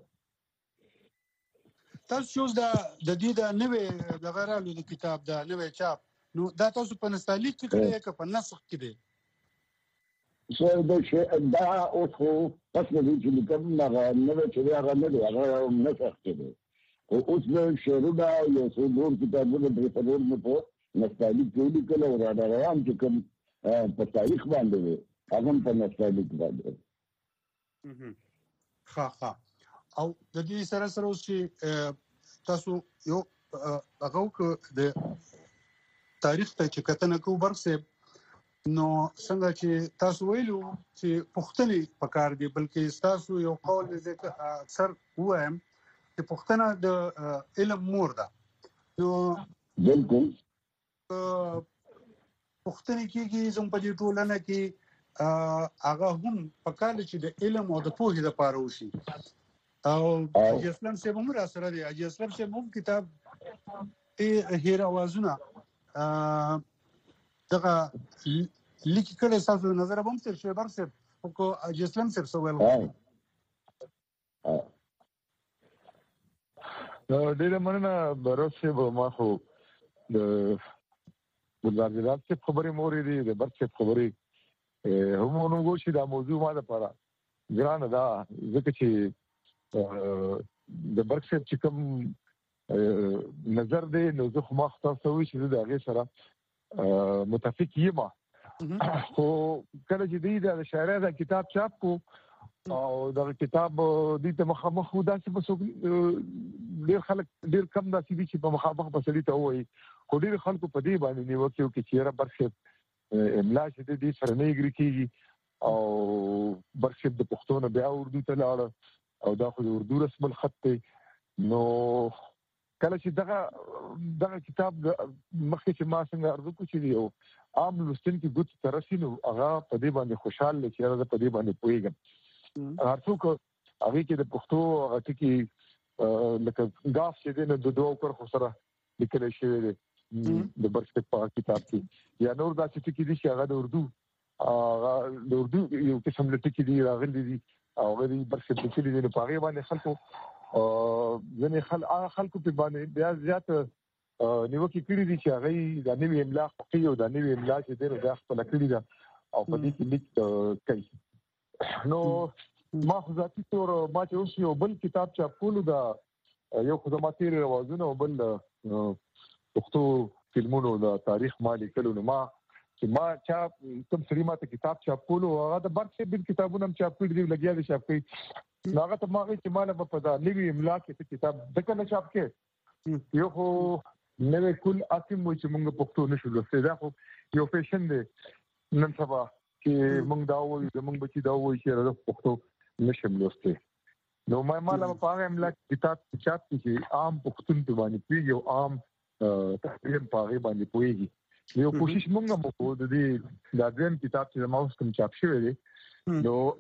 تاسو اوس د دې د نوې د غرالو د کتاب د نوې چاپ نو دا تاسو په نستعلیق کې کړی که په نسخ کې دی دا اوس خو پس د دې چې کوم نوې چې هغه نه دی هغه نسخ کې دی اوس د شعرونه یو څو نور کتابونه د پرور نه په نستعلیق کې لیکل او را روان چې کوم په تاریخ باندې هغه په نستعلیق باندې ښه او د دې سره اوس چې تاسو یو هغه د تاریخ ته چې کتنه کوو برق صاحب نو څنګه چې تاسو ویلو چې پښتني پکار دی بلکې تاسو یو قول دې اکثر وایم چې پښتنه د علم مور ده نو بالکل پښتني کېږي زموږ په دې ټولنه کې هغه هم پکار چې د علم او د پوهې لپاره وشي او اسلام سے هم را سره دی اسلام سے هم کتاب هیر اوازونه دغه لیکي کړي تاسو نظر هم تر شي برسه او اسلام سے سوال ډېر مننه برسه ما خو د وزارت څخه خبرې مورې دي د برسه خبرې هم نو چې دا موضوع ما لپاره ګرانه ده ځکه چې د برسه چې کوم نظر دی نو زه خو ما تاسو وی چې د هغه سره متفق یم خو کله چې دی د شاعر د کتاب چاپ کو او دا کتاب دې ته مخامخ وداسې په ډېر خلک ډېر کم داسې دي چې په مخامخ بسړي ته وایي خو ډېر خلکو په دې باندې نیوکه وکړي چې را برخه املا چې دې سره نه یګري کیږي او برخه د پښتو نه بیا اردو ته لاړ او دا خو د اردو رسم الخط دی نو کله چې دغه کتاب مخکې چې ما څنګه ارزو کو چې یو عام لوستونکي ګوت ترسي نو هغه په دې باندې خوشاله چې هغه په دې باندې پويګم هر څوک هغه کې د پښتو هغه کې لکه غاف چې د دوه کور خو سره لیکل شوی دی د برسه په کتاب کې یا نور دا چې کې دي چې هغه د اردو یو قسم لټکی دی راغلي دي او غوړي برسه په کې دي په هغه باندې خلکو ځنې خلکو په باندې بیا زیات نیوکه کړی دي چې هغه د نوې املا خپل او د نوې املا چې د خپل کړی ده او په دې کې لیک کوي نو ما خو ذاتي تور ما چې اوس یو بل کتاب چاپ کولو دا یو خدماتي روازونه او بل پښتو فلمونو د تاریخ مالي کولو نو ما چا کوم سری ما ته کتاب چاپ کولو هغه د برڅه بل کتابونه چاپ کړی دی لګیا دي چاپ کړی هغه ته ما چې مال په دا نوی املا کې کتاب دغه نه چاپ کې یو خو نوې کول اصم چې موږ پښتو نشو لوستل دا خو یو فیشن دی نن سبا چې موږ دا وایو موږ بچی دا وایو چې راځو پښتو نشم لوستل نو ما مال په هغه املا کتاب چاپ کې عام پښتون په باندې پیږي او عام تقریبا په هغه باندې پیږي یو کوشش موږ مو د دې د دیم کتاب چې ما اوس کوم چاپ شوی دی نو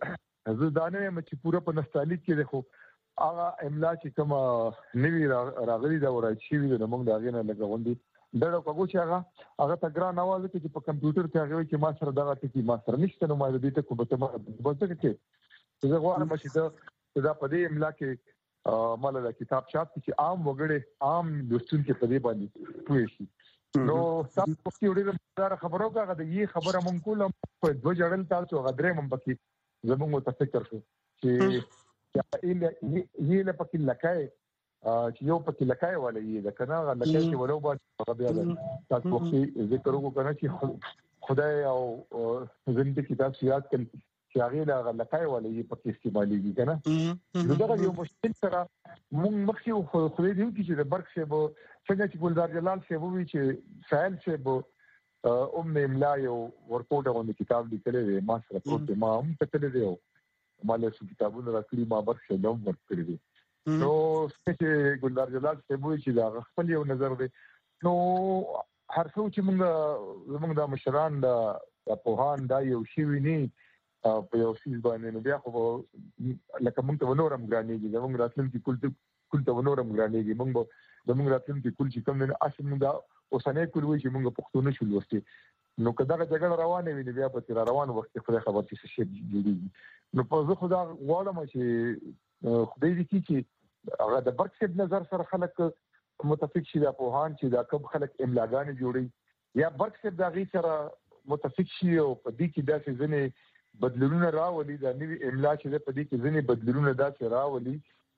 زه دا نه یم چې پوره په نستعلیق کې ده، خو هغه املا چې کوم نوی راغلي دا ورای شي وي د موږ دا غینه لګوندي دا کوم چې هغه ته ګران اواز کې په کمپیوټر کې هغه چې ما سره دغه ټکی ما سره نشته، نو ما دې ته کوم ته بوځه کې زه غواړم چې دا په دې املا کې مال د کتاب چاپ چې عام وګړي عام دوستون کې په دې باندې پوه شي. نو تاسو په دې ډېر خبرو کاغه د یي خبره مونږ کوله په دوه جړل تاسو غدرې مونږ پکې زموږ متفکر شو چې یې له پکې لکای چې یو پکې لکای ولا یې دا کنه لکای چې ولو باندې بیا تاسو په ذکر وکړه چې خدای او زنده کتاب یاد کړي چې هغه لا لکای ولا یې پکې استعمالي کنه نو دا یو مشکل سره مونږ مخکې خو دې چې د برک شه څنګه چې ګلزار جلال شه وی چې سائل شه املا یو ورکوټ باندې کتاب لیکلی دی ما سره پروت ما هم کتلی دی ماله څو کتابونه راکړي ما برک شه نوم ورکړي دي. نو چې ګلزار جلال شه وی چې دا خپل یو نظر دی. نو هر څو چې موږ د مشران د پوهان دا یو شی ویني په یو سیس باندې نو بیا خو لکه موږ ته ونورم ګرانېږي زموږ راتلونکي کل ته ونورم ګرانېږي موږ زموږ راتلونکي کل چې کوم نه اصل موږ دا اوسنۍ کول وي چې موږ پښتو نه شو لوستي نو کدا جګړه روانه وي بیا په تیر روان وخت کې خبر چې شي جوړیږي. نو په زه خدا غواړم چې خدای دې چې هغه د برکت نظر سره خلک متفق شي د پوهان چې دا کوم خلک املاګانې جوړي یا برکت د غي سره متفق شي او په دې کې داسې ځنې بدلونونه راولي دا نوی املا چې په دې کې ځنې بدلونونه داسې راولي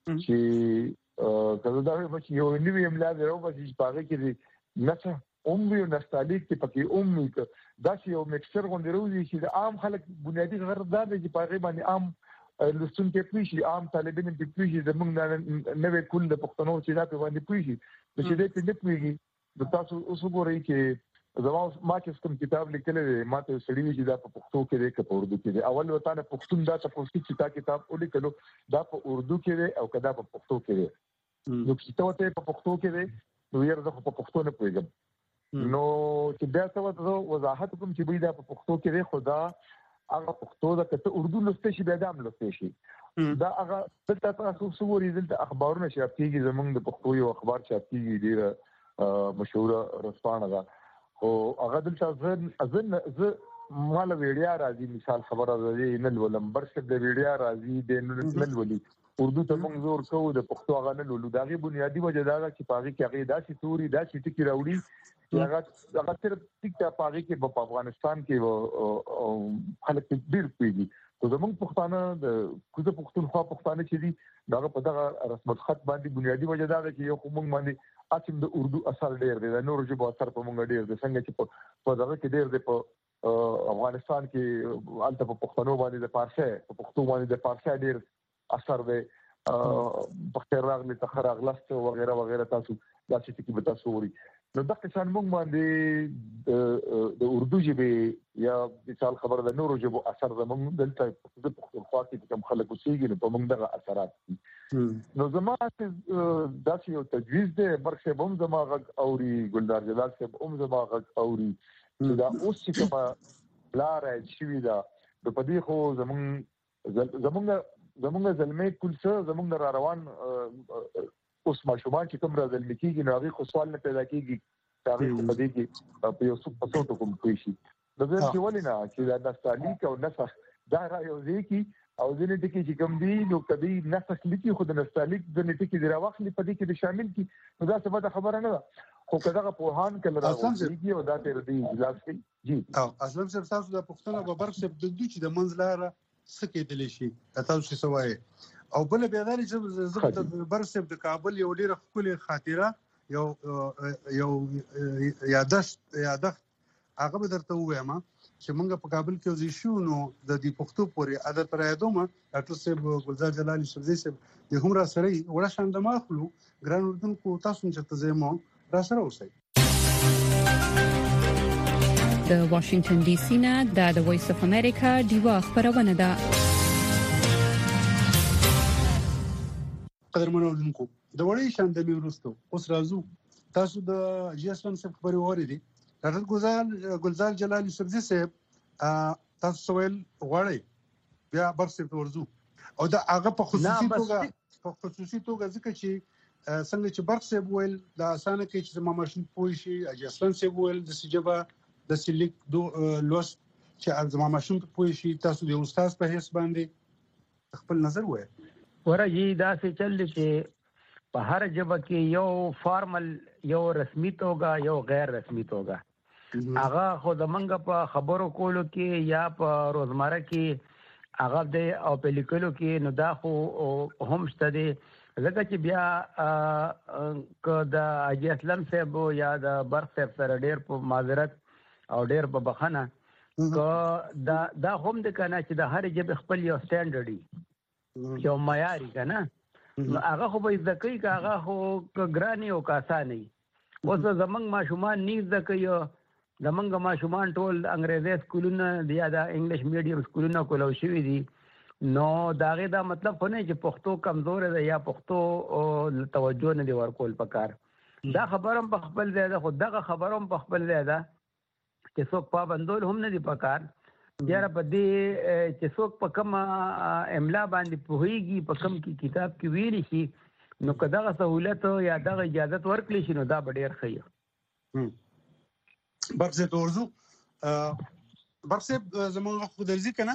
چې کله دا چې یو نوی املا درو چې پاره کې نڅه یو نستعلیق کې پکې دا چې یو مکسچر غونډه روزي چې د عام خلک بنیادی غرض دا دی چې پاره باندې عام لستون کې پوښي عام طالبین کې پوښي د موږ نوې کول د پښتنو چې دا په باندې پوښي چې دې په دې پوښي د تاسو اوس وګورئ چې زما ما چې کوم کتاب لیکلی دی ما ته سړی وی چې دا په پښتو کې دی که په اردو کې دی اول وطن پښتون دا تاسو چې تا کتاب ولیکلو دا په اردو کې دی او کدا په پښتو کې دی نو چې ته په پښتو کې دی نو یې زه په پښتو نه پوهیږم نو چې بیا څه وضاحت کوم چې دا په پښتو کې دی خدا هغه پښتو دا که اردو لوستې شي بیا دا هم لوستې شي دا هغه دلته تاسو څوري دلته اخبارونه شاپ کیږي زمونږ د پښتو یو اخبار شاپ کیږي ډیر مشهور رسپانه ده او هغه دلته ځن مال ویډیا راځي مثال خبره راځي نن ولمبر څخه د ویډیا راځي د نن ولي اردو ته موږ زور کوو د پښتو هغه نه لولو دا غي بنیادی وجه دا چې پاغي کې هغه داسې توري داسې ټکی راوړي هغه تر ټیک ته پاغي کې په افغانستان کې خلک ډیر پیږي نو زموږ پښتانه د کوزه پښتونخوا پښتانه چې دي دا په دغه رسم الخط باندې بنیادی وجه دا چې یو کوم باندې اصل د اردو اثر ډیر دی د نور ژبو اثر په موږ ډیر دی څنګه چې په دغه کې ډیر دی په افغانستان کې الته په پښتنو باندې د فارسی په پښتو باندې د فارسی ډیر اثر دی په خیر راغلی تخراغ لست وغیرہ وغیرہ تاسو دا چې کې به تاسو وري نو د قسم موږ باندې د اردو ژبه یا مثال خبر د نورو ژبو اثر زموږ دلته د پښتونخوا کې کوم خلک اوسېږي نو په موږ دغه اثرات نو زما دا چې یو تجویز دی برخه بم زما غږ اوري ګلدار جلال صاحب زما غږ اوري دا اوس چې کومه لار شي دا په دې خو زمونږ زلمې کول څه زمونږ را روان اوس ماشومان چې کوم راځل کېږي نو هغه خو سوال نه پیدا کېږي تاریخ په دې کې په یو څه پسوټو کوم کوي شي د دې چې ولینه چې دا نستعلیق او نسخ دا را یو ځکه او ځینې ټکي چې کوم دي نو کدی نسخ لیکي خو د نستعلیق د ټکي دی راوخلي په دې کې شامل کی نو دا څه به خبره نه ده خو کله پوهان کله راوځي او دا تر دې اجلاس کې جی او اصلا صرف تاسو د پښتنه په برخه د دوی چې د منځلاره سکه دلی شي تاسو څه سوای او بل بیاداری چې زه د برسب د کابل یو ډیره خولي خاطره یو یادښت هغه به درته وایم چې موږ په کابل کې وځو شو نو د دې پښتو پورې عادت را یادوم ډاکټر صاحب ګلزار جلال یوسفزي صاحب د همرا سره وړه شان د ماخلو ګران اردن کو تاسو چې تزمو را سره اوسئ د واشنگټن ډي سي نه د وایس اف امریکا دیوا خبرونه ده قدرمنو اردوونکو د وړي شان د میورستو اوس راځو تاسو د جیسون څخه خبري اوریدي ډاکټر ګلزار جلال یوسفزي صاحب تاسو سوال غواړئ بیا برسه ورزو او دا هغه په خصوصي توګه ځکه چې څنګه چې برسه ویل دا اسانه کې چې ما ماشين پوي شي اجازه سه ویل د سجبه د سلیک دو لوس چې زما ماشين پوي شي تاسو د استاد په هیڅ باندې خپل نظر وایي ورجی دا څه چل چې په هر جبه کې یو فارمل یو رسمي توګه یو غیر رسمي توګه هغه خو د منګه په خبرو کولو کې یا په روزمره کې هغه د او په لیکلو کې نو دا خو هم شته دي ځکه چې بیا که د حاجي اسلم صاحب یا د برق صاحب سره ډېر په معذرت او ډېر په بخښنه که دا هم د کنه چې د هر ژبې خپل یو سټینډرډ یو معیاري کنه نو هغه خو به زده کوي که هغه خو که ګرانې او که اسانه وي اوس زموږ ماشومان نه زده کوي زموږ ماشومان ټول انګریزي سکولونه یا د انګلیش میډیم سکولونه کولو شوي دي نو دا غي دا مطلب خو نه چې پښتو کمزور ده یا پښتو توجه نه دی ورکول پکار دا خبرم په خپل ځای ده خو دغه خبرم په خپل ځای ده چې څوک پابندول هم نه دی پکار بیا په دې چې څوک په کوم املا باندې پوهیږي په کوم کې کتاب کې ویلي شي نو که دغه سہولت یا دغه اجازه ورکړي شي نو دا به ډېر ښه وي برسه ورزو برسه زمونږ خو درځي کنه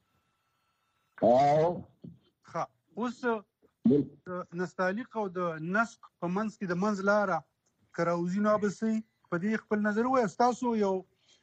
ها اوس نستعلیق او د نسق په منځ کې د منځ لاره کراوزینو ابسي په دې خپل نظر وای تاسو یو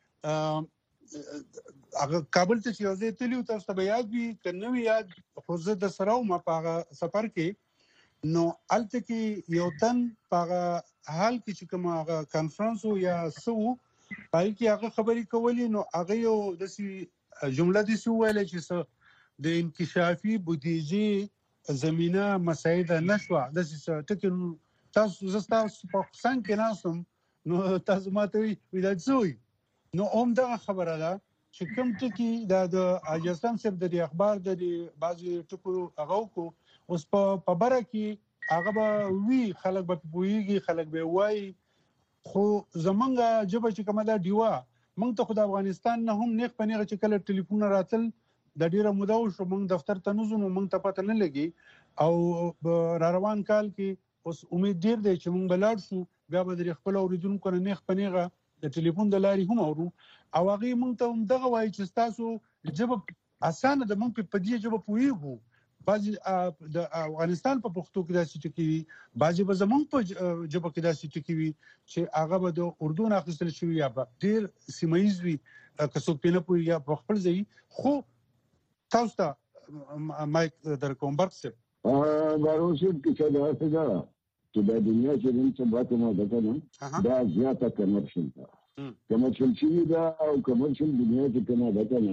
هغه کابل ته یو ځای تلیو تاسو ته یاد وي کنه یاد خو زه د سراو ما په سفر کې نو الته کې یو تن په حال کې چې کوم هغه کانفرنس یا سو پای کې هغه خبرې کولې نو هغه یو د جمله دي سو ویل چې د انکشافي بودیجه زمينه مساعده نشوه د ټکو تاسو زستاسو په څنګه کې ناسم نو تاسو ماته وی دا څوی نو هم دا خبره ده چې کوم ټکی د اجازه سم د اخبار د بعضي ټکو هغه کو اوس په بره کې هغه به وی خلک به پويږي خلک به وای خو زمونږه جبه چې کومه دا دیوا مونږ ته خو د افغانستان نه هم نیغ پنیغه چې کله ټلیفون راتل د ډیره موده شو مونږ دفتر ته نوزو مونږ ته پته نه لګي او را روان کال کې اوس امید ډیر دی چې مونږ بلاړ شو بیا به د خپل اوریدونکو نه نیغ پنیغه د ټلیفون د لارې هم اورو او هغه مونږ ته هم دغه وایي چې تاسو جواب اسانه د مونږ په دې جواب پويګو بعضي د افغانستان په پښتو کې داسې ټکی بعضي به زمونږ په جواب کې داسې ټکی وي چې هغه به د اردو نه اخیستل شوی یا ډیر سیمایز وي که څوک پینه پوي یا په خپل ځای خو تاسو ته مایک در کوم برسه باروشید کې څه ده چې د دنیا چې نن څه باندې ما دغه دا زیاته کمرشل ده کمرشل شي دا او کمرشل دنیا چې کنه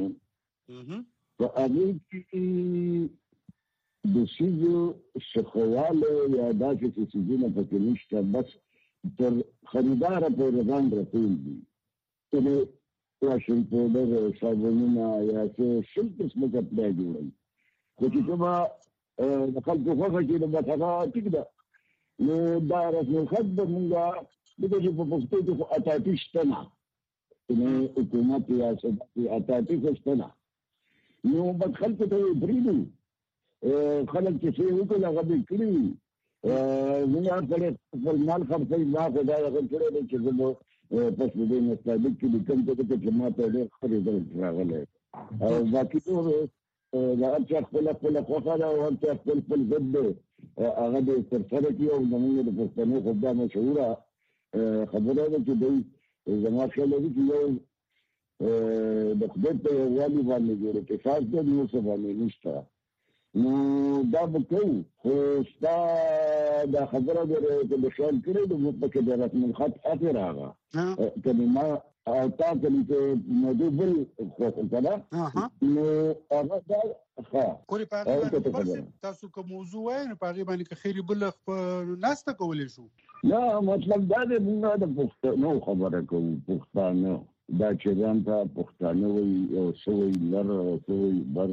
دغه په هغه کې د شیزو شخواله یا داسې څه نه پکې نشته بس تر خریدار په رضان رسول دي ته واشن پودر صابونونه یا څه شل قسمه کپڑے جوړي خو چې کومه د خلکو خوښه چې د بټغه ټیک ده نو دا رسم الخط د مونږه د دې په پښتو کې خو اتاتي شته نه حکومت یا اتاتي شته نه نو په خلکو ته بریدو خلک چې څه وکړي هغه به کړی موږ هغه خپل مال خرڅي ما خدای هغه کړی چې زموږ پس دې مستعد کې کوم څه چې ما ته ډېر خرید راغلی او باقي ټول دا چې خپل خوښه ده او چې خپل ضد هغه د سرسره کې او موږ د پښتنو خدای مشهوره خبره ده چې دوی زما خیال دی چې یو د خدای په والی باندې جوړ کې خاص د نو څه باندې نشته نو دا به کوو خو ستا دا خبره ده د شان کړی د مطلق د رسم الخط اخر هغه کلمه او تا چې موضوع بل خو کنه نو هغه دا ښه کولی په تاسو کوم موضوع وای نه په باندې خیری بل ناسته کولې شو نه مطلب دا دی موږ د پښتنو خبره کوو پښتانه دا چې ځان ته پښتانه وي او سوي لر سوي بر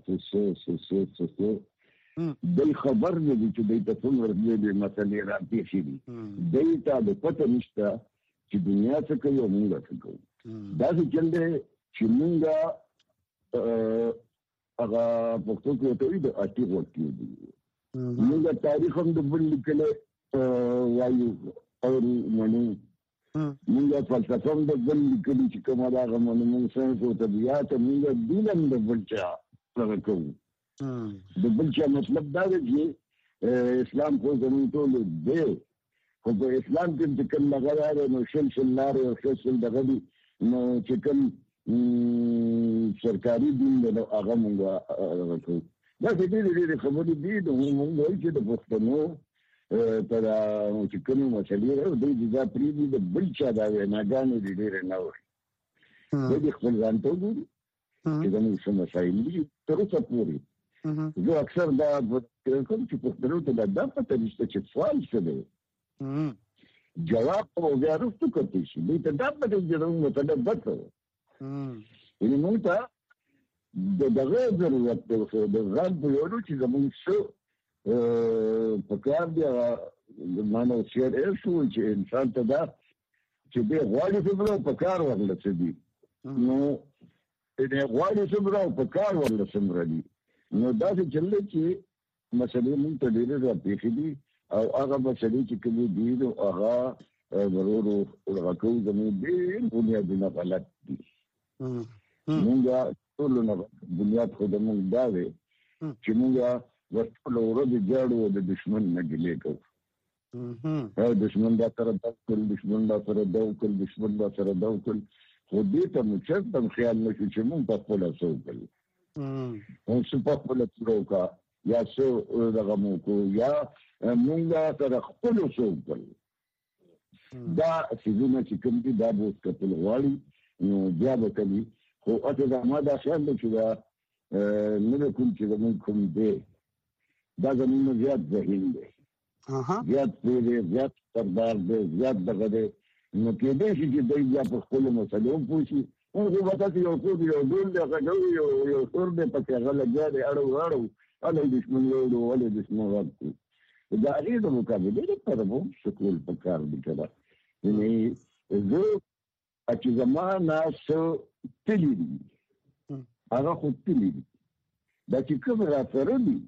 څه د خبر نه دي چې د څومره دې مسلې راځي شي د ته د پته نشته چې دنیا څه کوي او موږ څه کوو دا چې چل دی چې موږ هغه پښتو کې ته د اټي وټي دي موږ تاریخ هم د بل لیکل وایو او منو موږ فلسفه هم د بل لیکل چې کومه دا غمونه موږ ساينس او طبيعت موږ دینم د بل چا سره کوو د بل چا مطلب دا دی چې اسلام خو زموږ ټول دی خو په اسلام کې چې کوم لغړه نو شل لارې او شل دغه دي نو چې کوم سرکاري دین د هغه موږ راکو دا دې خبرې دي د موږ وایي چې د پښتنو تر چې کوم مسلې د دې پریدي د بل چا دا ناګانې دي ډېر نه وي د خپل ځان ته ګوري چې زموږ څه مسایل دي تر اوسه پورې زه اکثر دا کوم چې پښتنو ته دا پته نشته چې سوال څه دی جواب او بیا وروسته کوي شي دې ته دا پته چې موږ مطلب وته یعنی موږ ته دغه ضرورت دی د ځان په یوه چې زموږ څه په کار دی مانو شعر شو چې انسان ته دا چې دې غواړي څومره په کار ورلڅ دي نو دې غواړي څومره په کار ورلڅ دي نو دا چې چلې چې مسلې موږ ته ډېرې راپېښې دي او هغه مسلې چې کومې دي نو هغه ضرورو راکو زموږ ډېر بنیادونه غلط دي موږ ټول نه بنیاد خو د موږ دا دی چې موږ ورته ورته جاړو د دشمن نه ګلې کوو دشمن دا سره دوکل دشمن دا سره دوکل دشمن دا سره دوکل خو دې ته موږ څه خیال نشو چې موږ په خپل څه وکړو موږ په خپل څه وکړو یا څه دغه موږ یا موږ سره خپل څه وکړو دا څنګه چې کوم دي دا به خپل غواړي نو بیا به کوي خو اته دا ما دا خیال دی چې دا نه کوم چې موږ کوم دی دا زموږ زیات ذهین دی زیات پیری زیات سردار دی زیات دغه دی نو کېدای شي چې دوی بیا په خپلو مسلو پوه شي موږ خو به تاسې یو څوک یو ډول دی هغه یو سور دی پکې هغه لګیا دی اړو هلې دشمن وړو هلې دشمن غږ کړو د هغې د مقابلې لپاره به هم سکول په کار دی که دا یعنې زه چې زما نه څه تلي دي هغه خو تلي دي دا چې کوم را سره دي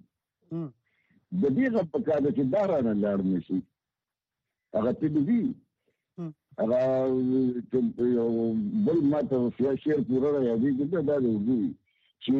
د دې غږ په کار ده چې دا رانه لاړ نه شي هغه تلي دي هغه یو بل ما ته شعر پوره را یادېږي دا دی وګوري چې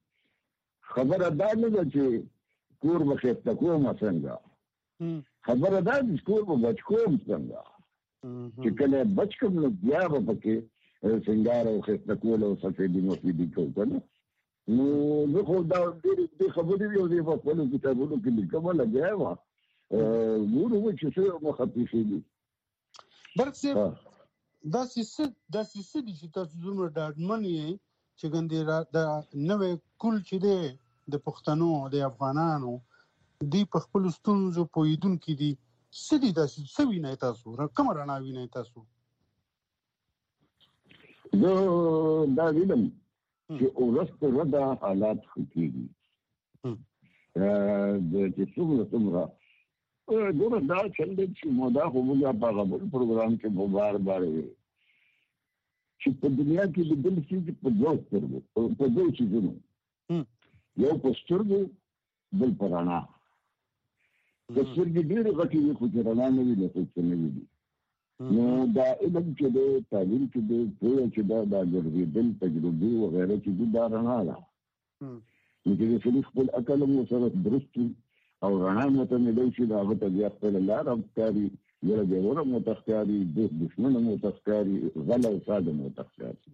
خبره دا نه ده چې کور به خیسته کومه څنګه خبره دا ده چې کور به بچ کوم څنګه چې کله بچ کوم نو بیا به پکې سنګار او خیسته کول او سفیدي مفیدي کوو که نه نو زه خو دا ډېرې خبرې یو دی په خپلو کتابونو کې لیکمه لګیا یم ګورو چې څه مخه پېښې دي برق صاحب داسې څه دي چې تاسو دومره ډاډمن یې چې ګندې دا نوی کل چې دی د پښتنو د افغانانو دوی په خپلو ستونزو پوهېدونکي دي څه دي داسې څه وینئ تاسو کومه رڼا وینئ تاسو زه دا وینم چې ورځ په ورځ حالات ښه کېږي چې څومره ګوره دا چل دی چې مودا خو موږ په هغه بل پروګرام کې به بار وایي چې په دنیا کې لیدل کېږي په دوه سترګو په دوه څیزونو یو په سترګو بل په رڼا د سترګې ډېرې غټې وي خو چې رڼا نه وي نو څه نه وي نو دا علم چې دی تعلیم چې دی پوهه چې ده دا ګرځېدل تجربې وغیره چې دي دا رڼا ده نو چې د سړي خپل عقل هم ورسره درست وي او رڼا مته ملی شي د هغه ته بیا خپله لاره هم ښکاري ګوره جوړه هم ورته ښکاري دښمن هم ورته ښکاري غل او ساده هم ورته ښکاري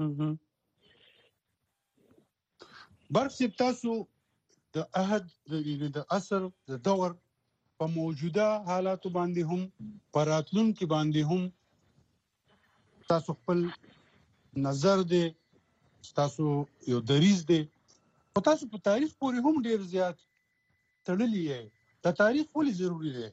برق صاحب تاسو د عهد د عصر د دور په موجوده حالاتو باندې هم په راتلونکي باندې هم تاسو خپل نظر دی تاسو یو دریځ دی او تاسو په تاریخ پورې هم ډېر زیات تړلی یې دا تاریخ ولې ضروري دی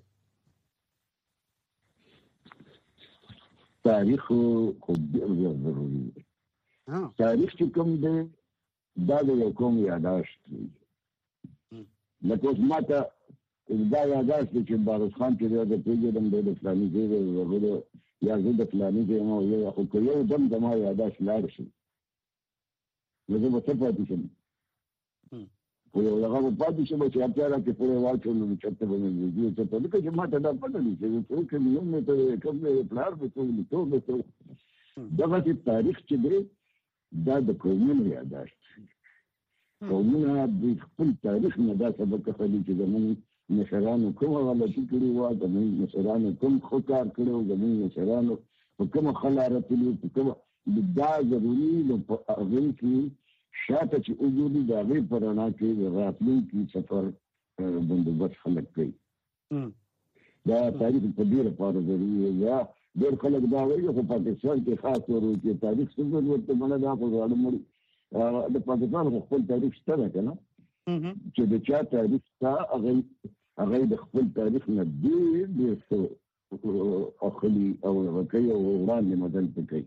تاریخ خو ډېر ضروري دی تاریخ چې کوم دی دا د یو قوم یاداشت دی لکه اوس ما ته دا یاداشت دی چې بهروز خان چې دی زه پوهېږم دی د فلاني ځای دی یا زه د فلاني ځای یم خو که یو دم زما یاداشت لاړ شي نو زه به څه پاتې شم خو یو هغه پاتې شو چې اپیرا کې پورې واچول نو چته باندې دې څه ته لکه چې ما ته دا پته نه چې څوک نو مې ته کوم پلان به څو دغه تاریخ چې دی دا د قومونو یاداشت قومونه د خپل تاریخ نه دا سبق اخلي چې زموږ مشرانو کومه غلطي کړې وه زموږ مشرانو کوم ښه کار کړی و زموږ مشرانو په کومه ښه لاره تللي په کومه دا ضروري نو په هغې کې شاته چې وګوري د هغې په رڼا کې د راتلونکي سفر بندوبست خلک کوي دا تاریخ په دې لپاره ضروري دی یا ډېر خلک دا وایي خو پاکستان کې خاص طور چې تاریخ څه ضرورت دی مړه دا خو زاړه مړي د پاکستان خپل تاریخ شته ده که نه چې د چا تاریخ شته هغه د خپل تاریخ نه ډېر څه اخلي او هغه کوي او وړاندې مدل پې کوي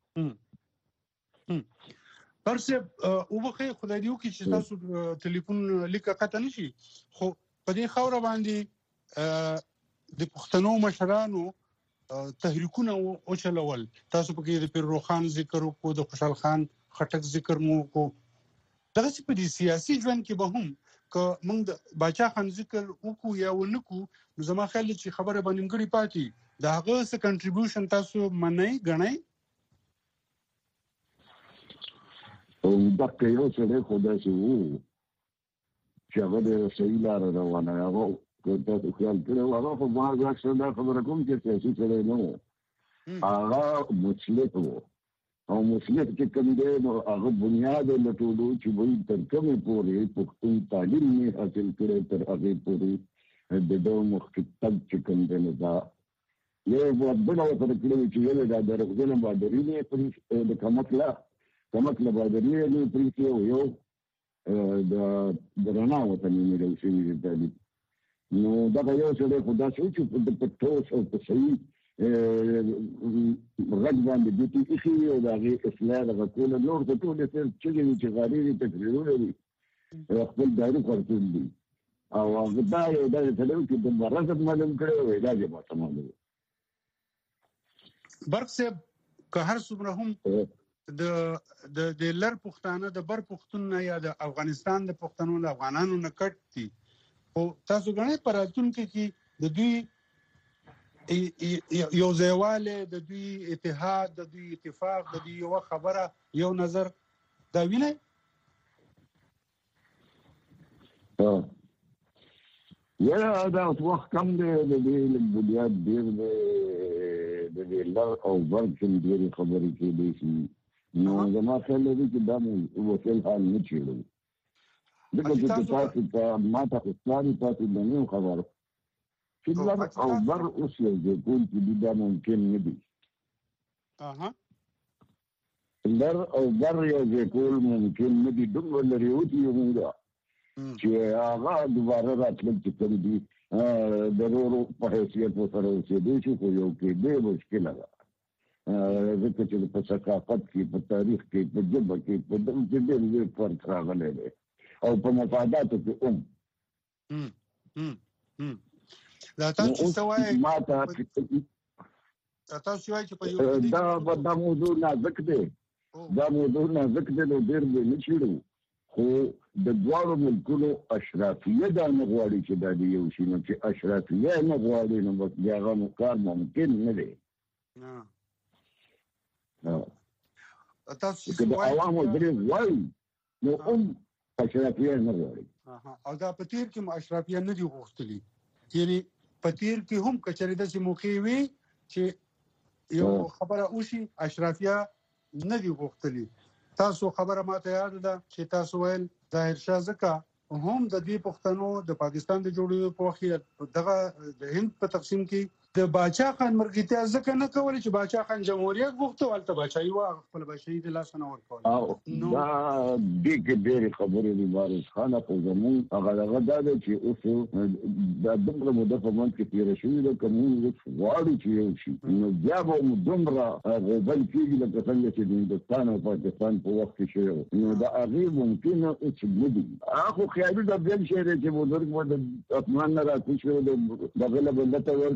پرسه وبخې خدای دې وکړي چې تاسو ټلیفون لیکه قطع نشي خو په دې خاوره باندې د پښتنو مشرانو تحریکونه او چلول تاسو پکې د پیر روخان ذکر وکړو د خوشحال خان خټک ذکر مو وکړو دغه په دې سیاسي ژوند کې به هم که موږ د باچا خان ذکر وکړو یا ونکړو نو زما خیال چې خبره به نیمګړې پاتې د هغه څه کنټریبیوشن تاسو منئ ګڼئ دقه یو سړی خو داسې وو چې هغه د صحیح لاره روانه هغه که تاسو خیال کړی و هغه خو ما اکثر دا خبره کوم چې سیاسي سړی نه و هغه مصلح و او مصلح چې کوم دی نو هغه بنیاد یې لټولو چې وایي تر کومې پورې پښتون تعلیم یې حاصل کړی تر هغې پورې د ده مخکې تګ چې کوم دی نو دا یو بله ورسره کړی چې یو دا درغجنه بهادري نه د کمکله بهادري نه پرېښې او یو د رڼا وطن یې میرو شوي دی تعلیم نو دغه یو سړی خو داسې و چې په ټوس او په صحیح غږ باندې ډیوټي ایښي وي او د هغې اصلاح دغه کوله نور خو ټولې چغې وي چې غارې دي تقریرونه دي خپل دارو خرڅول دي او هغه دا یو داسې سړی و چې د رسم معلوم کړی او علاج یې ماته معلوم برق صاحب که هر څومره هم د لر پښتانه د بر پښتون نه یا د افغانستان د پښتنو د افغانانو نه کټ دي خو تاسو ګڼئ په راتلونکي کې د دوی یو ځایوالی د دوی اتحاد د دوی اتفاق د دوی یوه خبره یو نظر دا وینئ یا دا وخت کم دی د دې بنیاد ډېر دی د دې لر او بر کوم ډېرې خبرې کېدی شي نو زما خیال دی چې دا مو وسیل حال نه چېړو ځکه چې تاسو ته ما ته خو ستاري تاسو د نیم خبر چې لر او بر اوس یو ځای کول چې دي دا ممکن نه دي لر او بر یو ځای کول ممکن نه دي دومره لرې وتي یو موږ چې هغه دوباره راتلل چې کوم دي د ورورو په حیثیت ورسره اوسېدی شي خو یو کېدی مشکله ده ځکه چې په ثقافت کې په تاریخ کې په ژبه کې په دغه کې ډېر ډېر فرق راغلی دی او په مفاداتو کې دا تاسو څه وایئ دا موضوع نازک دی نو ډېر به نه چېړو خو د دواړو ملکونو اشرافیه دا نه غواړي چې دا د یو شي نو چې اشرافیه نه غواړي نو بس د هغه کار ممکن نه دی که د عوامو درې غواړي نو هم اشرافیه نه غواړي او دا په تیر کې هم اشرافیه نه دي غوښتلي یعنې په تیر کې هم که چېرې داسې موقع وي چې یو خبره وشي اشرافیه نه دي غوښتلي تاسو خبره ماته یاد ده چې تاسو ویل ظاهر شاه ځکه هم د دې پښتنو د پاکستان د جوړېدو په وخت دغه د هند په تقسیم کې د باچا خان مرګتیا ځکه نه کوله چې باچا خان جمهوریت غوښته هلته باچایي وه خپل باچایي د لاسه نه ورکوله دا دې کې ډېرې خبرې دي وارث خانه خو زمونږ هغه دا دی چې اوس دا دومره موده په منځ کې تېره شوې ده که مونږ اوس غواړو چې یو شي نو بیا به مو دومره غوبل کېږي لکه څنګه چې د هندوستان او پاکستان په وخت کې شوی نو د هغې ممکنه اوس نه دي خو خیالي دا بل شی دی چې بزرګ به د اسمان نه راکوز شوی دغه له بلته ورکړي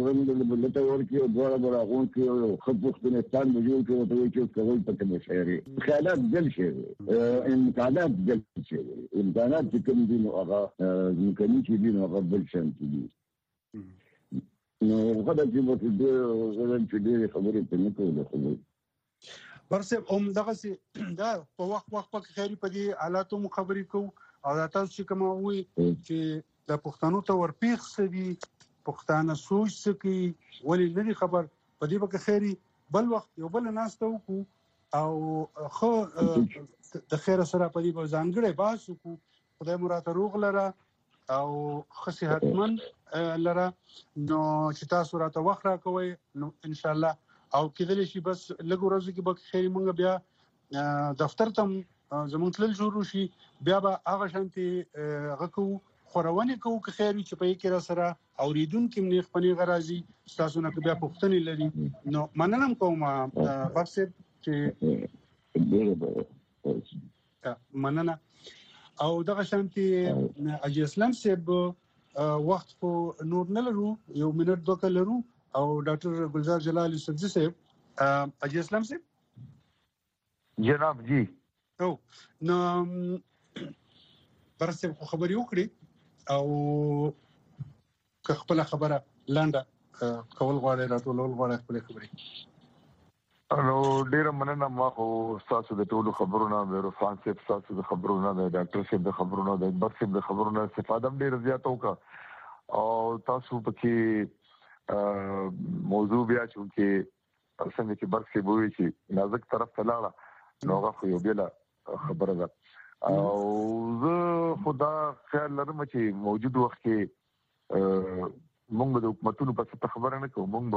لته ورکی او دواړه براغون کې او خپوختنستان د جوړ کې ته چې کوي پکې مشهري خیالات جل شي امکانات جل شي امکانات چې کوم دي نو هغه ممکن چې دي نو هغه بل شان دي نو غدا چې مو دې غوړم چې دې خبرې ته نه کوله خو ورسه دغه سي دا په وخت په خیري په دې حالاتو مخابري کو او تاسو چې کوم وي چې د پښتنو ته ورپیښ سدي پښتانه سوچ سکی ولې نه دي خبر په دې په خیري بل وخت یو بل ناس ته وکړو او خو د خیر سره په دې ځانګړې باسو کو خدای مراد روغ لره او صحتمن لره نو چې تاسو راته وخت راکوي نو ان شاء الله او کېدل شي بس لږ ورځې کې به خیر مونږ بیا دفتر ته زمونږ تل جوړ شي بیا به هغه شانتي غکو خورونه کوو که خیر چې په کې را سره اوریدونکو منیخ پنی غرازي تاسو نه بیا پوښتنې لري نو مننم کوم بخښه چې مننه او دغه شانتي اجي اسلام صاحب وخت خو نور نه لرو یو منټ دوه لرو او ډاکټر ګلزار جلال سبزی صاحب اجي اسلام صاحب جناب جی او نو برسه خبري وکړي او خپل خبره لانډه کول غواړي راټولول غواړي خپل خبري نو ډیر مننه ما خو تاسو د ټولو خبرونو د رفان صاحب تاسو د خبرونو د ډاکټر صاحب د خبرونو د اکبر صاحب د خبرونو استفاده ډیر زیات وکړه او تاسو پکې موضوع بیا چې څنګه چې برخه بوي چې نازک طرف ته لاړه نو هغه یو بل خبره ده او زه خدا خیال لرم چې موجود وخت کې موږ د حکومتونو په څه خبره نه کوو موږ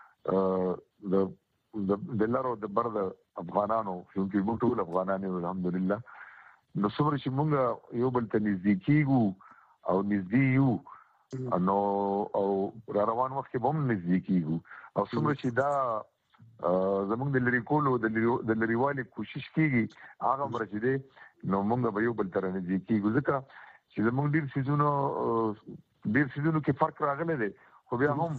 د لارو د برد افغانانو چې موږ ټول افغانان یو الحمدلله نو څومره چې موږ یو بل ته نږدې کیږو او نږدې یو نو او روان وخت کې هم نږدې کیږو او څومره چې دا زموږ د لری کولو د لریوالي کوشش کیږي هغه مرجده نو موږ به یو بل تر نږدې کیږو ځکه چې زموږ ډیر سيزونو کې فرق راغلی دی خو بیا هم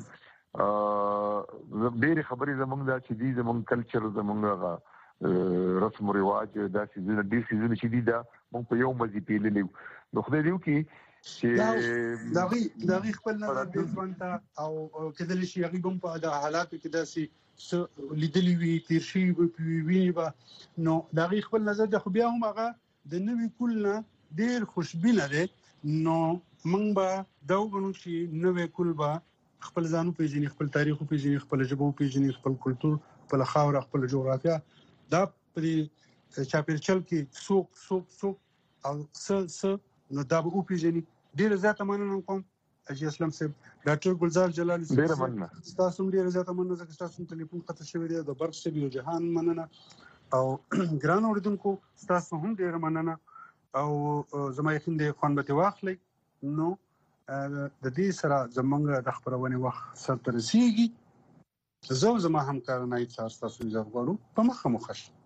ډېر خبرې زموږ دا چې دي زموږ کلچر زموږ رسم او رواج دا سيزونه ډیر سيزونه چې دي دا موږ په یو مزي پیللې نو خدای دې وکړي چې دا خپل نظر د ځوانته او کېدل شي هغه هم په د حالاتو کې داسي لیدلې وي تیر شي وي نو دا خپل نظر د خو بیا هم هغه د نوې کولنه ډیر خوشبینه ده نو موږ به دا وګورو چې نوې کول به خپل ځانو پیژني خپل تاریخ پیژني خپل ژبه پیژني خپل کلچر خپل خاور خپل جغرافیا دا په چاپیرچل کې څوک او څه نو دا به پیژني ډیر زیاته مننه کوم اجي اسلام صاحب ډاکټر ګلزار جلال ډیر مننه تاسو ډیر زیاته مننه ځکه تاسو ټلیفون خطر شوی دی د برق شوی او جهان مننه او ګران اوریدونکو تاسو هم ډیر مننه او زما یقین دی خوان به واخلي نو د دې سره زمونږ د خبرونه وخت سره رسیدي زما همکارانه تاسو اجازه غواړم په مخه مخش